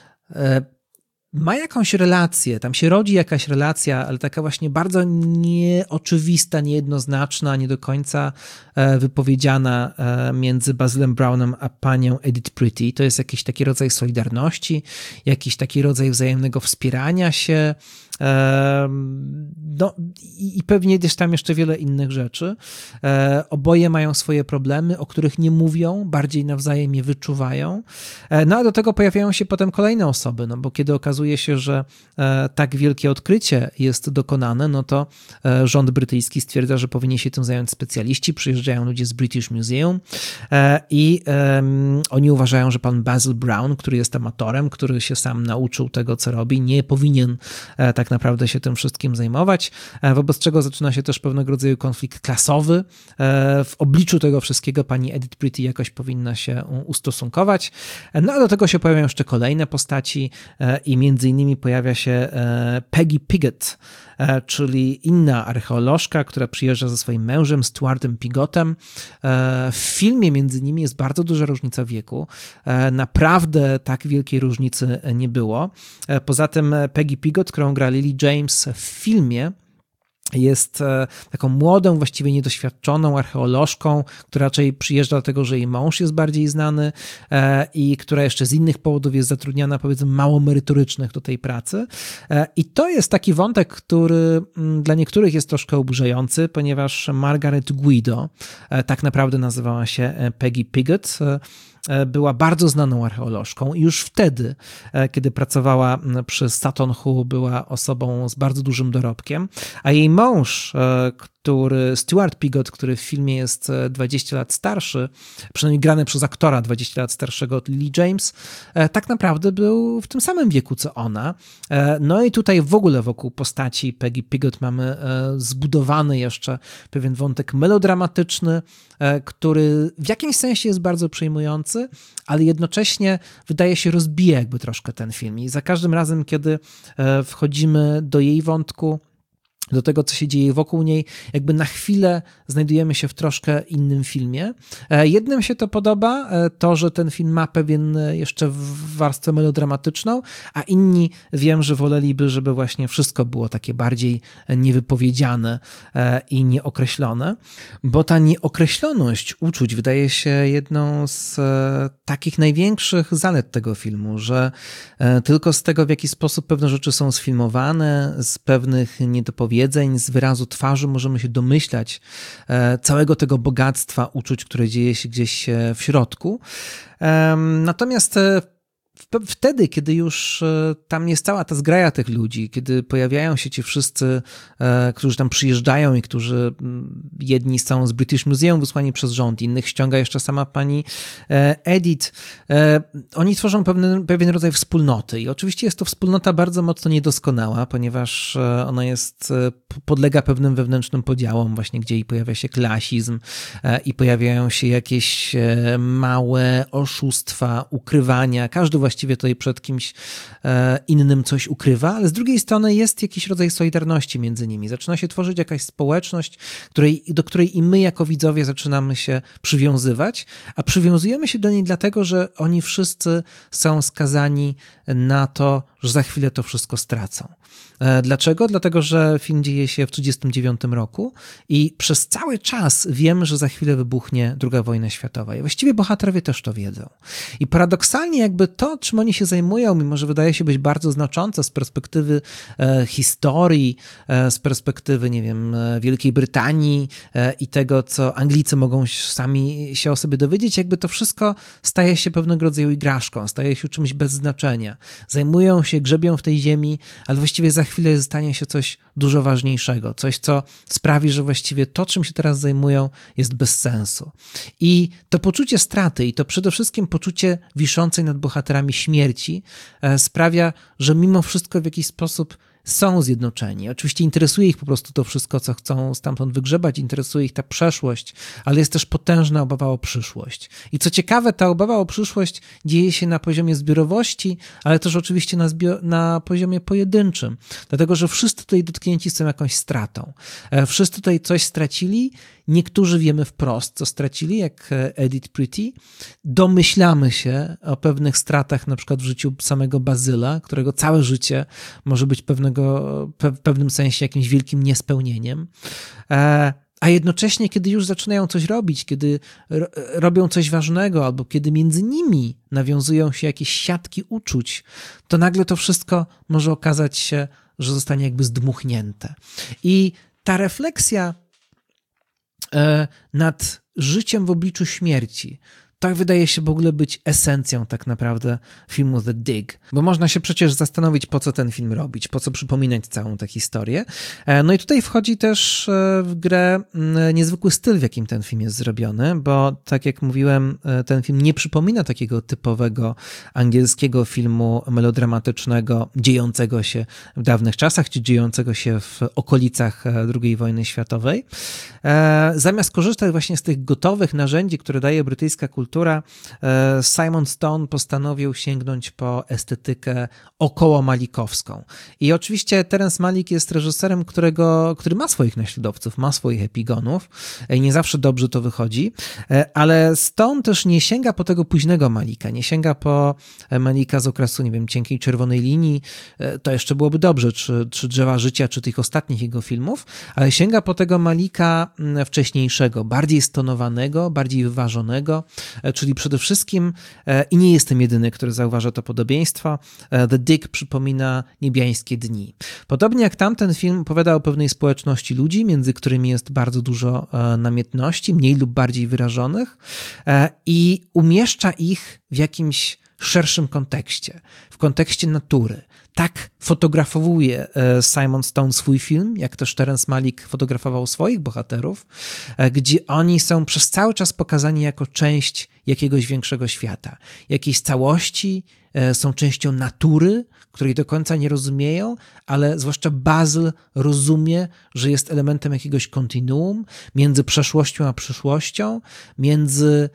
ma jakąś relację, tam się rodzi jakaś relacja, ale taka właśnie bardzo nieoczywista, niejednoznaczna, nie do końca wypowiedziana między Basilem Brownem a panią Edith Pretty. To jest jakiś taki rodzaj solidarności, jakiś taki rodzaj wzajemnego wspierania się, no i pewnie też tam jeszcze wiele innych rzeczy. Oboje mają swoje problemy, o których nie mówią, bardziej nawzajem je wyczuwają. No a do tego pojawiają się potem kolejne osoby, no bo kiedy okazuje się, że tak wielkie odkrycie jest dokonane, no to rząd brytyjski stwierdza, że powinni się tym zająć specjaliści. Przyjeżdżają ludzie z British Museum i oni uważają, że pan Basil Brown, który jest amatorem, który się sam nauczył tego, co robi, nie powinien tak naprawdę się tym wszystkim zajmować, wobec czego zaczyna się też pewnego rodzaju konflikt klasowy. W obliczu tego wszystkiego pani Edith Pretty jakoś powinna się ustosunkować. No a do tego się pojawiają jeszcze kolejne postaci i między innymi pojawia się Peggy Piggott, czyli inna archeolożka, która przyjeżdża ze swoim mężem Stuartem Pigottem. W filmie między nimi jest bardzo duża różnica wieku. Naprawdę tak wielkiej różnicy nie było. Poza tym Peggy Piggott, którą gra Lily James w filmie, jest taką młodą, właściwie niedoświadczoną archeolożką, która raczej przyjeżdża dlatego, że jej mąż jest bardziej znany i która jeszcze z innych powodów jest zatrudniana, powiedzmy, mało merytorycznych do tej pracy. I to jest taki wątek, który dla niektórych jest troszkę oburzający, ponieważ Margaret Guido, tak naprawdę nazywała się Peggy Piggott, była bardzo znaną archeolożką i już wtedy, kiedy pracowała przy Sutton Hoo, była osobą z bardzo dużym dorobkiem, a jej mąż, Stuart Pigott, który w filmie jest 20 lat starszy, przynajmniej grany przez aktora 20 lat starszego od Lily James, tak naprawdę był w tym samym wieku co ona. No i tutaj w ogóle wokół postaci Peggy Piggott mamy zbudowany jeszcze pewien wątek melodramatyczny, który w jakimś sensie jest bardzo przejmujący, ale jednocześnie wydaje się rozbija jakby troszkę ten film. I za każdym razem, kiedy wchodzimy do jej wątku, do tego, co się dzieje wokół niej, jakby na chwilę znajdujemy się w troszkę innym filmie. Jednym się to podoba, to, że ten film ma pewien jeszcze warstwę melodramatyczną, a inni wiem, że woleliby, żeby właśnie wszystko było takie bardziej niewypowiedziane i nieokreślone, bo ta nieokreśloność uczuć wydaje się jedną z takich największych zalet tego filmu, że tylko z tego, w jaki sposób pewne rzeczy są sfilmowane, z pewnych niedopowiedzeń, z wyrazu twarzy możemy się domyślać całego tego bogactwa uczuć, które dzieje się gdzieś w środku. Natomiast wtedy, kiedy już tam jest cała ta zgraja tych ludzi, kiedy pojawiają się ci wszyscy, którzy tam przyjeżdżają i którzy jedni są z British Museum wysłani przez rząd, innych ściąga jeszcze sama pani Edith, oni tworzą pewien rodzaj wspólnoty i oczywiście jest to wspólnota bardzo mocno niedoskonała, ponieważ ona podlega pewnym wewnętrznym podziałom, właśnie gdzie i pojawia się klasizm i pojawiają się jakieś małe oszustwa, ukrywania, każdy właściwie tutaj przed kimś innym coś ukrywa, ale z drugiej strony jest jakiś rodzaj solidarności między nimi. Zaczyna się tworzyć jakaś społeczność, do której i my jako widzowie zaczynamy się przywiązywać, a przywiązujemy się do niej dlatego, że oni wszyscy są skazani na to, że za chwilę to wszystko stracą. Dlaczego? Dlatego, że film dzieje się w 1939 roku i przez cały czas wiemy, że za chwilę wybuchnie II wojna światowa. I właściwie bohaterowie też to wiedzą. I paradoksalnie jakby to, czym oni się zajmują, mimo że wydaje się być bardzo znaczące z perspektywy historii, z perspektywy, nie wiem, Wielkiej Brytanii i tego, co Anglicy mogą sami się o sobie dowiedzieć, jakby to wszystko staje się pewnego rodzaju igraszką, staje się czymś bez znaczenia. Zajmują się się, grzebią w tej ziemi, ale właściwie za chwilę stanie się coś dużo ważniejszego, coś, co sprawi, że właściwie to, czym się teraz zajmują, jest bez sensu. I to poczucie straty i to przede wszystkim poczucie wiszącej nad bohaterami śmierci sprawia, że mimo wszystko w jakiś sposób są zjednoczeni. Oczywiście interesuje ich po prostu to wszystko, co chcą stamtąd wygrzebać, interesuje ich ta przeszłość, ale jest też potężna obawa o przyszłość. I co ciekawe, ta obawa o przyszłość dzieje się na poziomie zbiorowości, ale też oczywiście na poziomie pojedynczym, dlatego że wszyscy tutaj dotknięci są jakąś stratą. Wszyscy tutaj coś stracili, niektórzy wiemy wprost, co stracili, jak Edith Pretty. Domyślamy się o pewnych stratach, na przykład w życiu samego Bazyla, którego całe życie może być w pewnym sensie jakimś wielkim niespełnieniem. A jednocześnie, kiedy już zaczynają coś robić, kiedy robią coś ważnego, albo kiedy między nimi nawiązują się jakieś siatki uczuć, to nagle to wszystko może okazać się, że zostanie jakby zdmuchnięte. I ta refleksja nad życiem w obliczu śmierci, to wydaje się w ogóle być esencją tak naprawdę filmu The Dig. Bo można się przecież zastanowić, po co ten film robić, po co przypominać całą tę historię. No i tutaj wchodzi też w grę niezwykły styl, w jakim ten film jest zrobiony, bo tak jak mówiłem, ten film nie przypomina takiego typowego angielskiego filmu melodramatycznego, dziejącego się w dawnych czasach, czy dziejącego się w okolicach II wojny światowej. Zamiast korzystać właśnie z tych gotowych narzędzi, które daje brytyjska kultura, Simon Stone postanowił sięgnąć po estetykę około malikowską. I oczywiście Terence Malick jest reżyserem, który ma swoich naśladowców, ma swoich epigonów i nie zawsze dobrze to wychodzi, ale Stone też nie sięga po tego późnego Malicka, nie sięga po Malicka z okresu, nie wiem, Cienkiej Czerwonej Linii, to jeszcze byłoby dobrze, czy Drzewa Życia, czy tych ostatnich jego filmów, ale sięga po tego Malicka wcześniejszego, bardziej stonowanego, bardziej wyważonego, czyli przede wszystkim, i nie jestem jedyny, który zauważa to podobieństwo, The Dig przypomina Niebiańskie dni. Podobnie jak tamten film opowiada o pewnej społeczności ludzi, między którymi jest bardzo dużo namiętności, mniej lub bardziej wyrażonych, i umieszcza ich w jakimś szerszym kontekście, w kontekście natury. Tak fotografowuje Simon Stone swój film, jak też Terence Malick fotografował swoich bohaterów, gdzie oni są przez cały czas pokazani jako część jakiegoś większego świata, jakiejś całości, są częścią natury, której do końca nie rozumieją, ale zwłaszcza Bazyl rozumie, że jest elementem jakiegoś kontinuum między przeszłością a przyszłością, między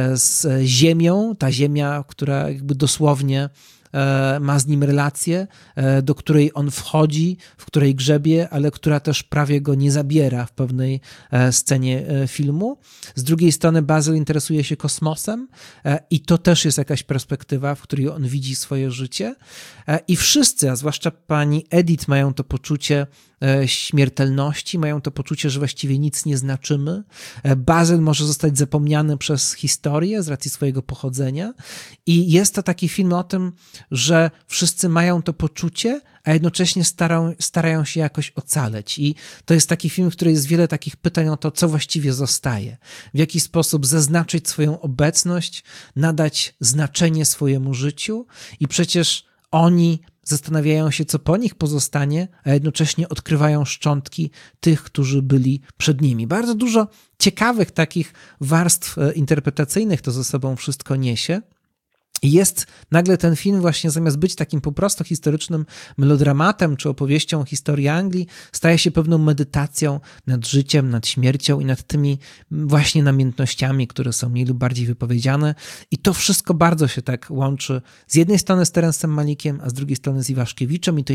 ziemią, ta ziemia, która jakby dosłownie ma z nim relację, do której on wchodzi, w której grzebie, ale która też prawie go nie zabiera w pewnej scenie filmu. Z drugiej strony Bazyl interesuje się kosmosem i to też jest jakaś perspektywa, w której on widzi swoje życie. I wszyscy, a zwłaszcza pani Edith, mają to poczucie śmiertelności, mają to poczucie, że właściwie nic nie znaczymy. Bazyl może zostać zapomniany przez historię z racji swojego pochodzenia i jest to taki film o tym, że wszyscy mają to poczucie, a jednocześnie starają się jakoś ocaleć. I to jest taki film, w którym jest wiele takich pytań o to, co właściwie zostaje. W jaki sposób zaznaczyć swoją obecność, nadać znaczenie swojemu życiu i przecież oni zastanawiają się, co po nich pozostanie, a jednocześnie odkrywają szczątki tych, którzy byli przed nimi. Bardzo dużo ciekawych takich warstw interpretacyjnych to ze sobą wszystko niesie. I jest nagle ten film właśnie zamiast być takim po prostu historycznym melodramatem czy opowieścią o historii Anglii, staje się pewną medytacją nad życiem, nad śmiercią i nad tymi właśnie namiętnościami, które są mniej lub bardziej wypowiedziane. I to wszystko bardzo się tak łączy z jednej strony z Terencem Malickiem, a z drugiej strony z Iwaszkiewiczem i to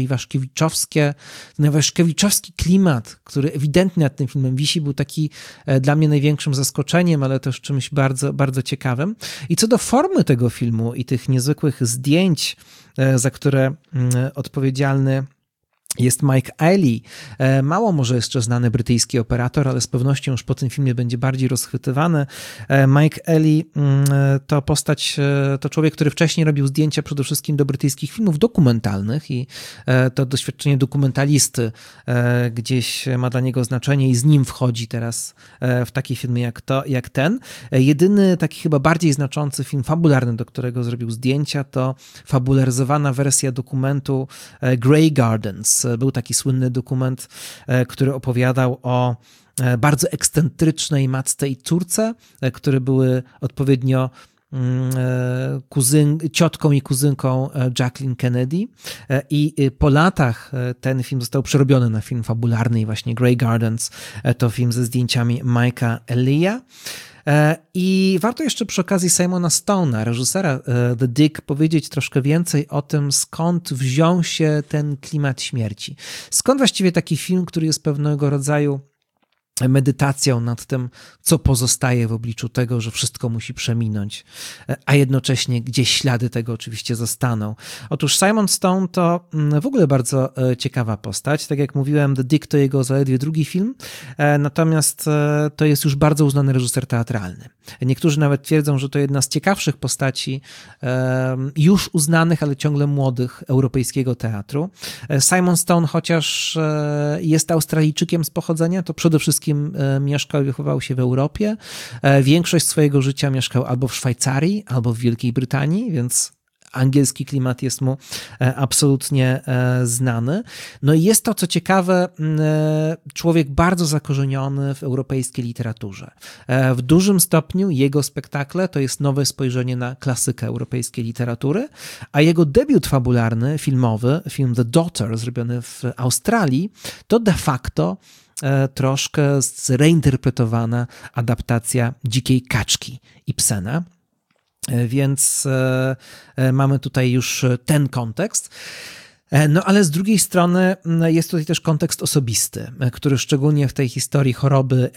iwaszkiewiczowski klimat, który ewidentnie nad tym filmem wisi, był taki dla mnie największym zaskoczeniem, ale też czymś bardzo, bardzo ciekawym. I co do formy tego filmu i tych niezwykłych zdjęć, za które odpowiedzialny Jest Mike Ealy, mało może jeszcze znany brytyjski operator, ale z pewnością już po tym filmie będzie bardziej rozchwytywany. Mike Ealy to postać, to człowiek, który wcześniej robił zdjęcia przede wszystkim do brytyjskich filmów dokumentalnych i to doświadczenie dokumentalisty gdzieś ma dla niego znaczenie i z nim wchodzi teraz w takie filmy jak ten. Jedyny taki chyba bardziej znaczący film fabularny, do którego zrobił zdjęcia, to fabularyzowana wersja dokumentu Grey Gardens. Był taki słynny dokument, który opowiadał o bardzo ekscentrycznej matce i córce, które były odpowiednio ciotką i kuzynką Jacqueline Kennedy i po latach ten film został przerobiony na film fabularny i właśnie Grey Gardens to film ze zdjęciami Mike'a Ealy'a. I warto jeszcze przy okazji Simona Stone'a, reżysera The Dig, powiedzieć troszkę więcej o tym, skąd wziął się ten klimat śmierci. Skąd właściwie taki film, który jest pewnego rodzaju medytacją nad tym, co pozostaje w obliczu tego, że wszystko musi przeminąć, a jednocześnie gdzieś ślady tego oczywiście zostaną. Otóż Simon Stone to w ogóle bardzo ciekawa postać. Tak jak mówiłem, The Dig to jego zaledwie drugi film, natomiast to jest już bardzo uznany reżyser teatralny. Niektórzy nawet twierdzą, że to jedna z ciekawszych postaci już uznanych, ale ciągle młodych europejskiego teatru. Simon Stone, chociaż jest Australijczykiem z pochodzenia, to przede wszystkim mieszkał i wychował się w Europie. Większość swojego życia mieszkał albo w Szwajcarii, albo w Wielkiej Brytanii, więc angielski klimat jest mu absolutnie znany. No i jest to, co ciekawe, człowiek bardzo zakorzeniony w europejskiej literaturze. W dużym stopniu jego spektakle to jest nowe spojrzenie na klasykę europejskiej literatury, a jego debiut fabularny, filmowy, film The Daughter, zrobiony w Australii, to de facto troszkę zreinterpretowana adaptacja Dzikiej Kaczki Ibsena. Więc mamy tutaj już ten kontekst. No ale z drugiej strony jest tutaj też kontekst osobisty, który szczególnie w tej historii choroby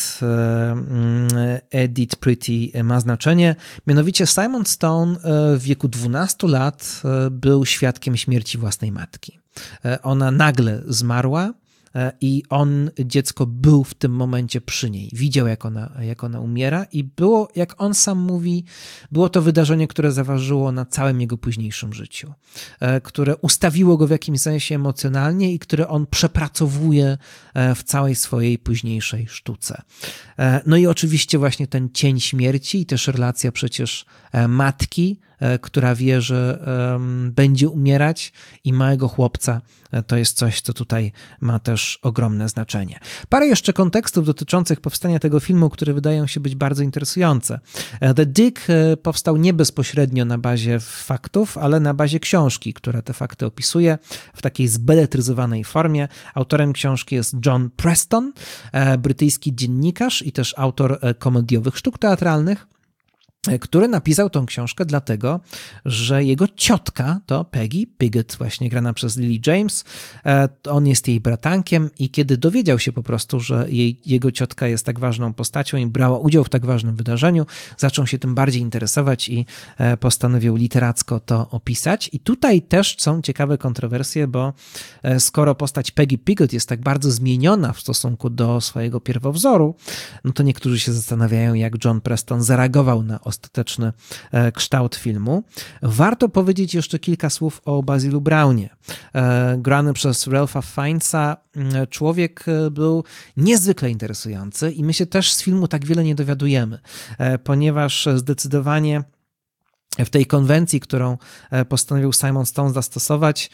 Edith Pretty ma znaczenie. Mianowicie Simon Stone w wieku 12 lat był świadkiem śmierci własnej matki. Ona nagle zmarła. I dziecko, był w tym momencie przy niej. Widział, jak ona umiera i było, jak on sam mówi, było to wydarzenie, które zaważyło na całym jego późniejszym życiu, które ustawiło go w jakimś sensie emocjonalnie i które on przepracowuje w całej swojej późniejszej sztuce. No i oczywiście właśnie ten cień śmierci i też relacja przecież matki, która wie, że będzie umierać, i małego chłopca, to jest coś, co tutaj ma też ogromne znaczenie. Parę jeszcze kontekstów dotyczących powstania tego filmu, które wydają się być bardzo interesujące. The Dig powstał nie bezpośrednio na bazie faktów, ale na bazie książki, która te fakty opisuje w takiej zbeletryzowanej formie. Autorem książki jest John Preston, brytyjski dziennikarz i też autor komediowych sztuk teatralnych, który napisał tą książkę dlatego, że jego ciotka to Peggy Piggott, właśnie grana przez Lily James. On jest jej bratankiem i kiedy dowiedział się po prostu, że jego ciotka jest tak ważną postacią i brała udział w tak ważnym wydarzeniu, zaczął się tym bardziej interesować i postanowił literacko to opisać. I tutaj też są ciekawe kontrowersje, bo skoro postać Peggy Piggott jest tak bardzo zmieniona w stosunku do swojego pierwowzoru, no to niektórzy się zastanawiają, jak John Preston zareagował na ostateczny kształt filmu. Warto powiedzieć jeszcze kilka słów o Bazilu Brownie. Grany przez Ralpha Fiennesa człowiek był niezwykle interesujący i my się też z filmu tak wiele nie dowiadujemy, ponieważ zdecydowanie w tej konwencji, którą postanowił Simon Stone zastosować,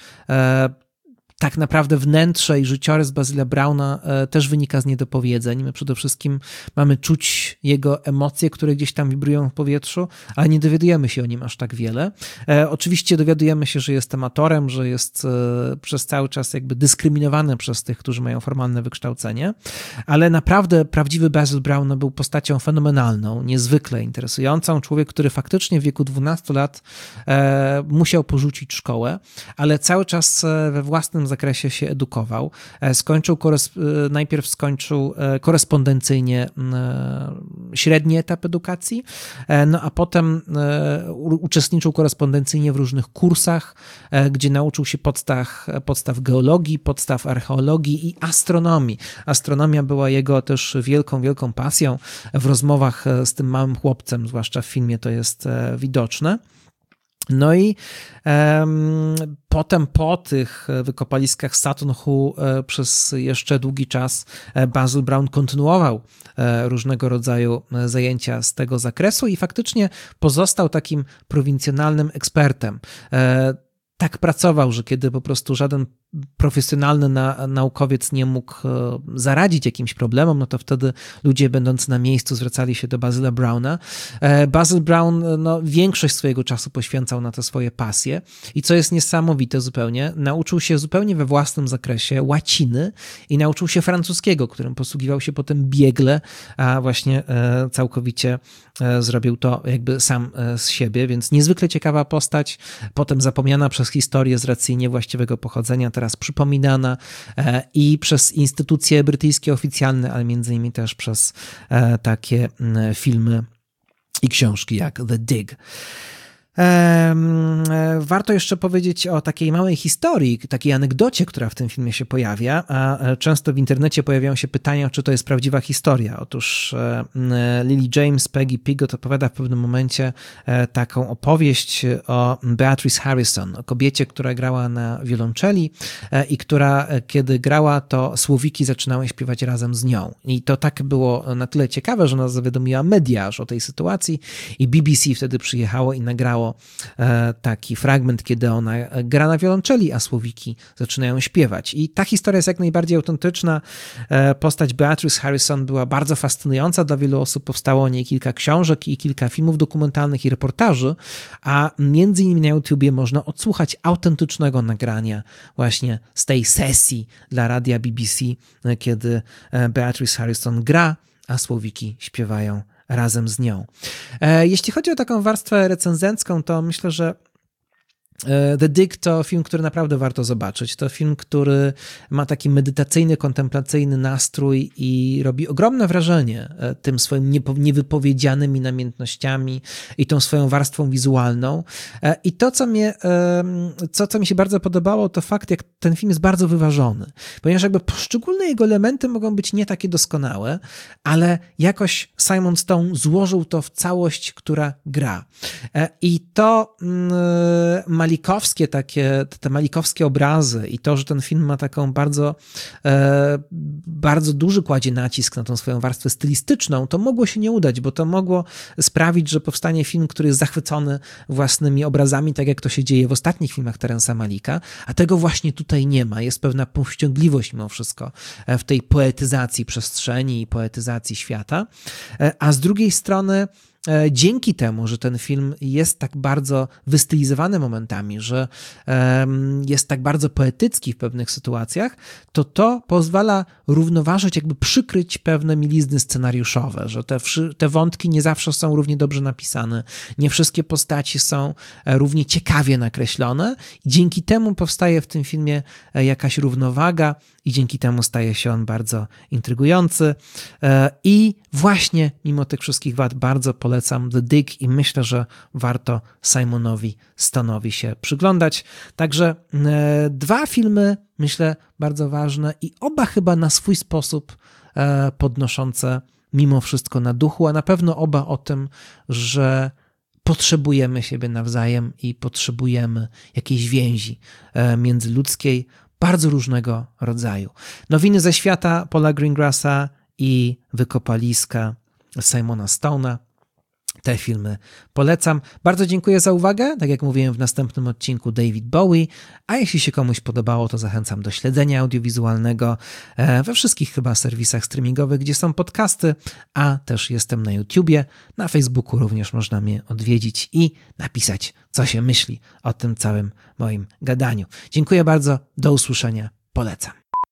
tak naprawdę wnętrze i życiorys Bazila Browna też wynika z niedopowiedzeń. My przede wszystkim mamy czuć jego emocje, które gdzieś tam wibrują w powietrzu, ale nie dowiadujemy się o nim aż tak wiele. Oczywiście dowiadujemy się, że jest amatorem, że jest przez cały czas jakby dyskryminowany przez tych, którzy mają formalne wykształcenie, ale naprawdę prawdziwy Basil Brown był postacią fenomenalną, niezwykle interesującą. Człowiek, który faktycznie w wieku 12 lat musiał porzucić szkołę, ale cały czas we własnym zakresie się edukował. Najpierw skończył korespondencyjnie średni etap edukacji, no a potem uczestniczył korespondencyjnie w różnych kursach, gdzie nauczył się podstaw geologii, podstaw archeologii i astronomii. Astronomia była jego też wielką pasją. W rozmowach z tym małym chłopcem, zwłaszcza w filmie, to jest widoczne. No i potem po tych wykopaliskach Sutton Hoo przez jeszcze długi czas Basil Brown kontynuował różnego rodzaju zajęcia z tego zakresu i faktycznie pozostał takim prowincjonalnym ekspertem. Tak pracował, że kiedy po prostu żaden profesjonalny naukowiec nie mógł zaradzić jakimś problemom, no to wtedy ludzie będący na miejscu zwracali się do Basila Browna. Basil Brown większość swojego czasu poświęcał na te swoje pasje i co jest niesamowite zupełnie, nauczył się zupełnie we własnym zakresie łaciny i nauczył się francuskiego, którym posługiwał się potem biegle, a właśnie całkowicie zrobił to jakby sam z siebie, więc niezwykle ciekawa postać, potem zapomniana przez historię z racji niewłaściwego pochodzenia, teraz przypominana i przez instytucje brytyjskie oficjalne, ale między innymi też przez takie filmy i książki jak The Dig. Warto jeszcze powiedzieć o takiej małej historii, takiej anegdocie, która w tym filmie się pojawia, a często w internecie pojawiają się pytania, czy to jest prawdziwa historia. Otóż Lily James, Peggy Piggott opowiada w pewnym momencie taką opowieść o Beatrice Harrison, o kobiecie, która grała na wiolonczeli i która, kiedy grała, to słowiki zaczynały śpiewać razem z nią. I to tak było na tyle ciekawe, że ona zawiadomiła media o tej sytuacji i BBC wtedy przyjechało i nagrało taki fragment, kiedy ona gra na wiolonczeli, a słowiki zaczynają śpiewać. I ta historia jest jak najbardziej autentyczna. Postać Beatrice Harrison była bardzo fascynująca dla wielu osób. Powstało o niej kilka książek i kilka filmów dokumentalnych i reportaży, a między innymi na YouTubie można odsłuchać autentycznego nagrania właśnie z tej sesji dla radia BBC, kiedy Beatrice Harrison gra, a słowiki śpiewają razem z nią. Jeśli chodzi o taką warstwę recenzencką, to myślę, że The Dig to film, który naprawdę warto zobaczyć. To film, który ma taki medytacyjny, kontemplacyjny nastrój i robi ogromne wrażenie tym swoim niewypowiedzianymi namiętnościami i tą swoją warstwą wizualną. I to, co mi się bardzo podobało, to fakt, jak ten film jest bardzo wyważony, ponieważ jakby poszczególne jego elementy mogą być nie takie doskonałe, ale jakoś Simon Stone złożył to w całość, która gra. I to malikowskie te malikowskie obrazy i to, że ten film ma taką bardzo duży kładzie nacisk na tą swoją warstwę stylistyczną, to mogło się nie udać, bo to mogło sprawić, że powstanie film, który jest zachwycony własnymi obrazami, tak jak to się dzieje w ostatnich filmach Terensa Malika, a tego właśnie tutaj nie ma. Jest pewna powściągliwość mimo wszystko w tej poetyzacji przestrzeni i poetyzacji świata, a z drugiej strony dzięki temu, że ten film jest tak bardzo wystylizowany momentami, że jest tak bardzo poetycki w pewnych sytuacjach, to pozwala równoważyć, jakby przykryć pewne milizny scenariuszowe, że te wątki nie zawsze są równie dobrze napisane, nie wszystkie postaci są równie ciekawie nakreślone i dzięki temu powstaje w tym filmie jakaś równowaga i dzięki temu staje się on bardzo intrygujący i właśnie mimo tych wszystkich wad bardzo polecam The Dig i myślę, że warto Simonowi Stone'owi się przyglądać. Także dwa filmy, myślę, bardzo ważne i oba chyba na swój sposób podnoszące mimo wszystko na duchu, a na pewno oba o tym, że potrzebujemy siebie nawzajem i potrzebujemy jakiejś więzi międzyludzkiej, bardzo różnego rodzaju. Nowiny ze świata Paula Greengrassa i wykopaliska Simona Stone'a. Te filmy polecam. Bardzo dziękuję za uwagę. Tak jak mówiłem w następnym odcinku, David Bowie. A jeśli się komuś podobało, to zachęcam do śledzenia audiowizualnego we wszystkich chyba serwisach streamingowych, gdzie są podcasty, a też jestem na YouTubie. Na Facebooku również można mnie odwiedzić i napisać, co się myśli o tym całym moim gadaniu. Dziękuję bardzo. Do usłyszenia. Polecam.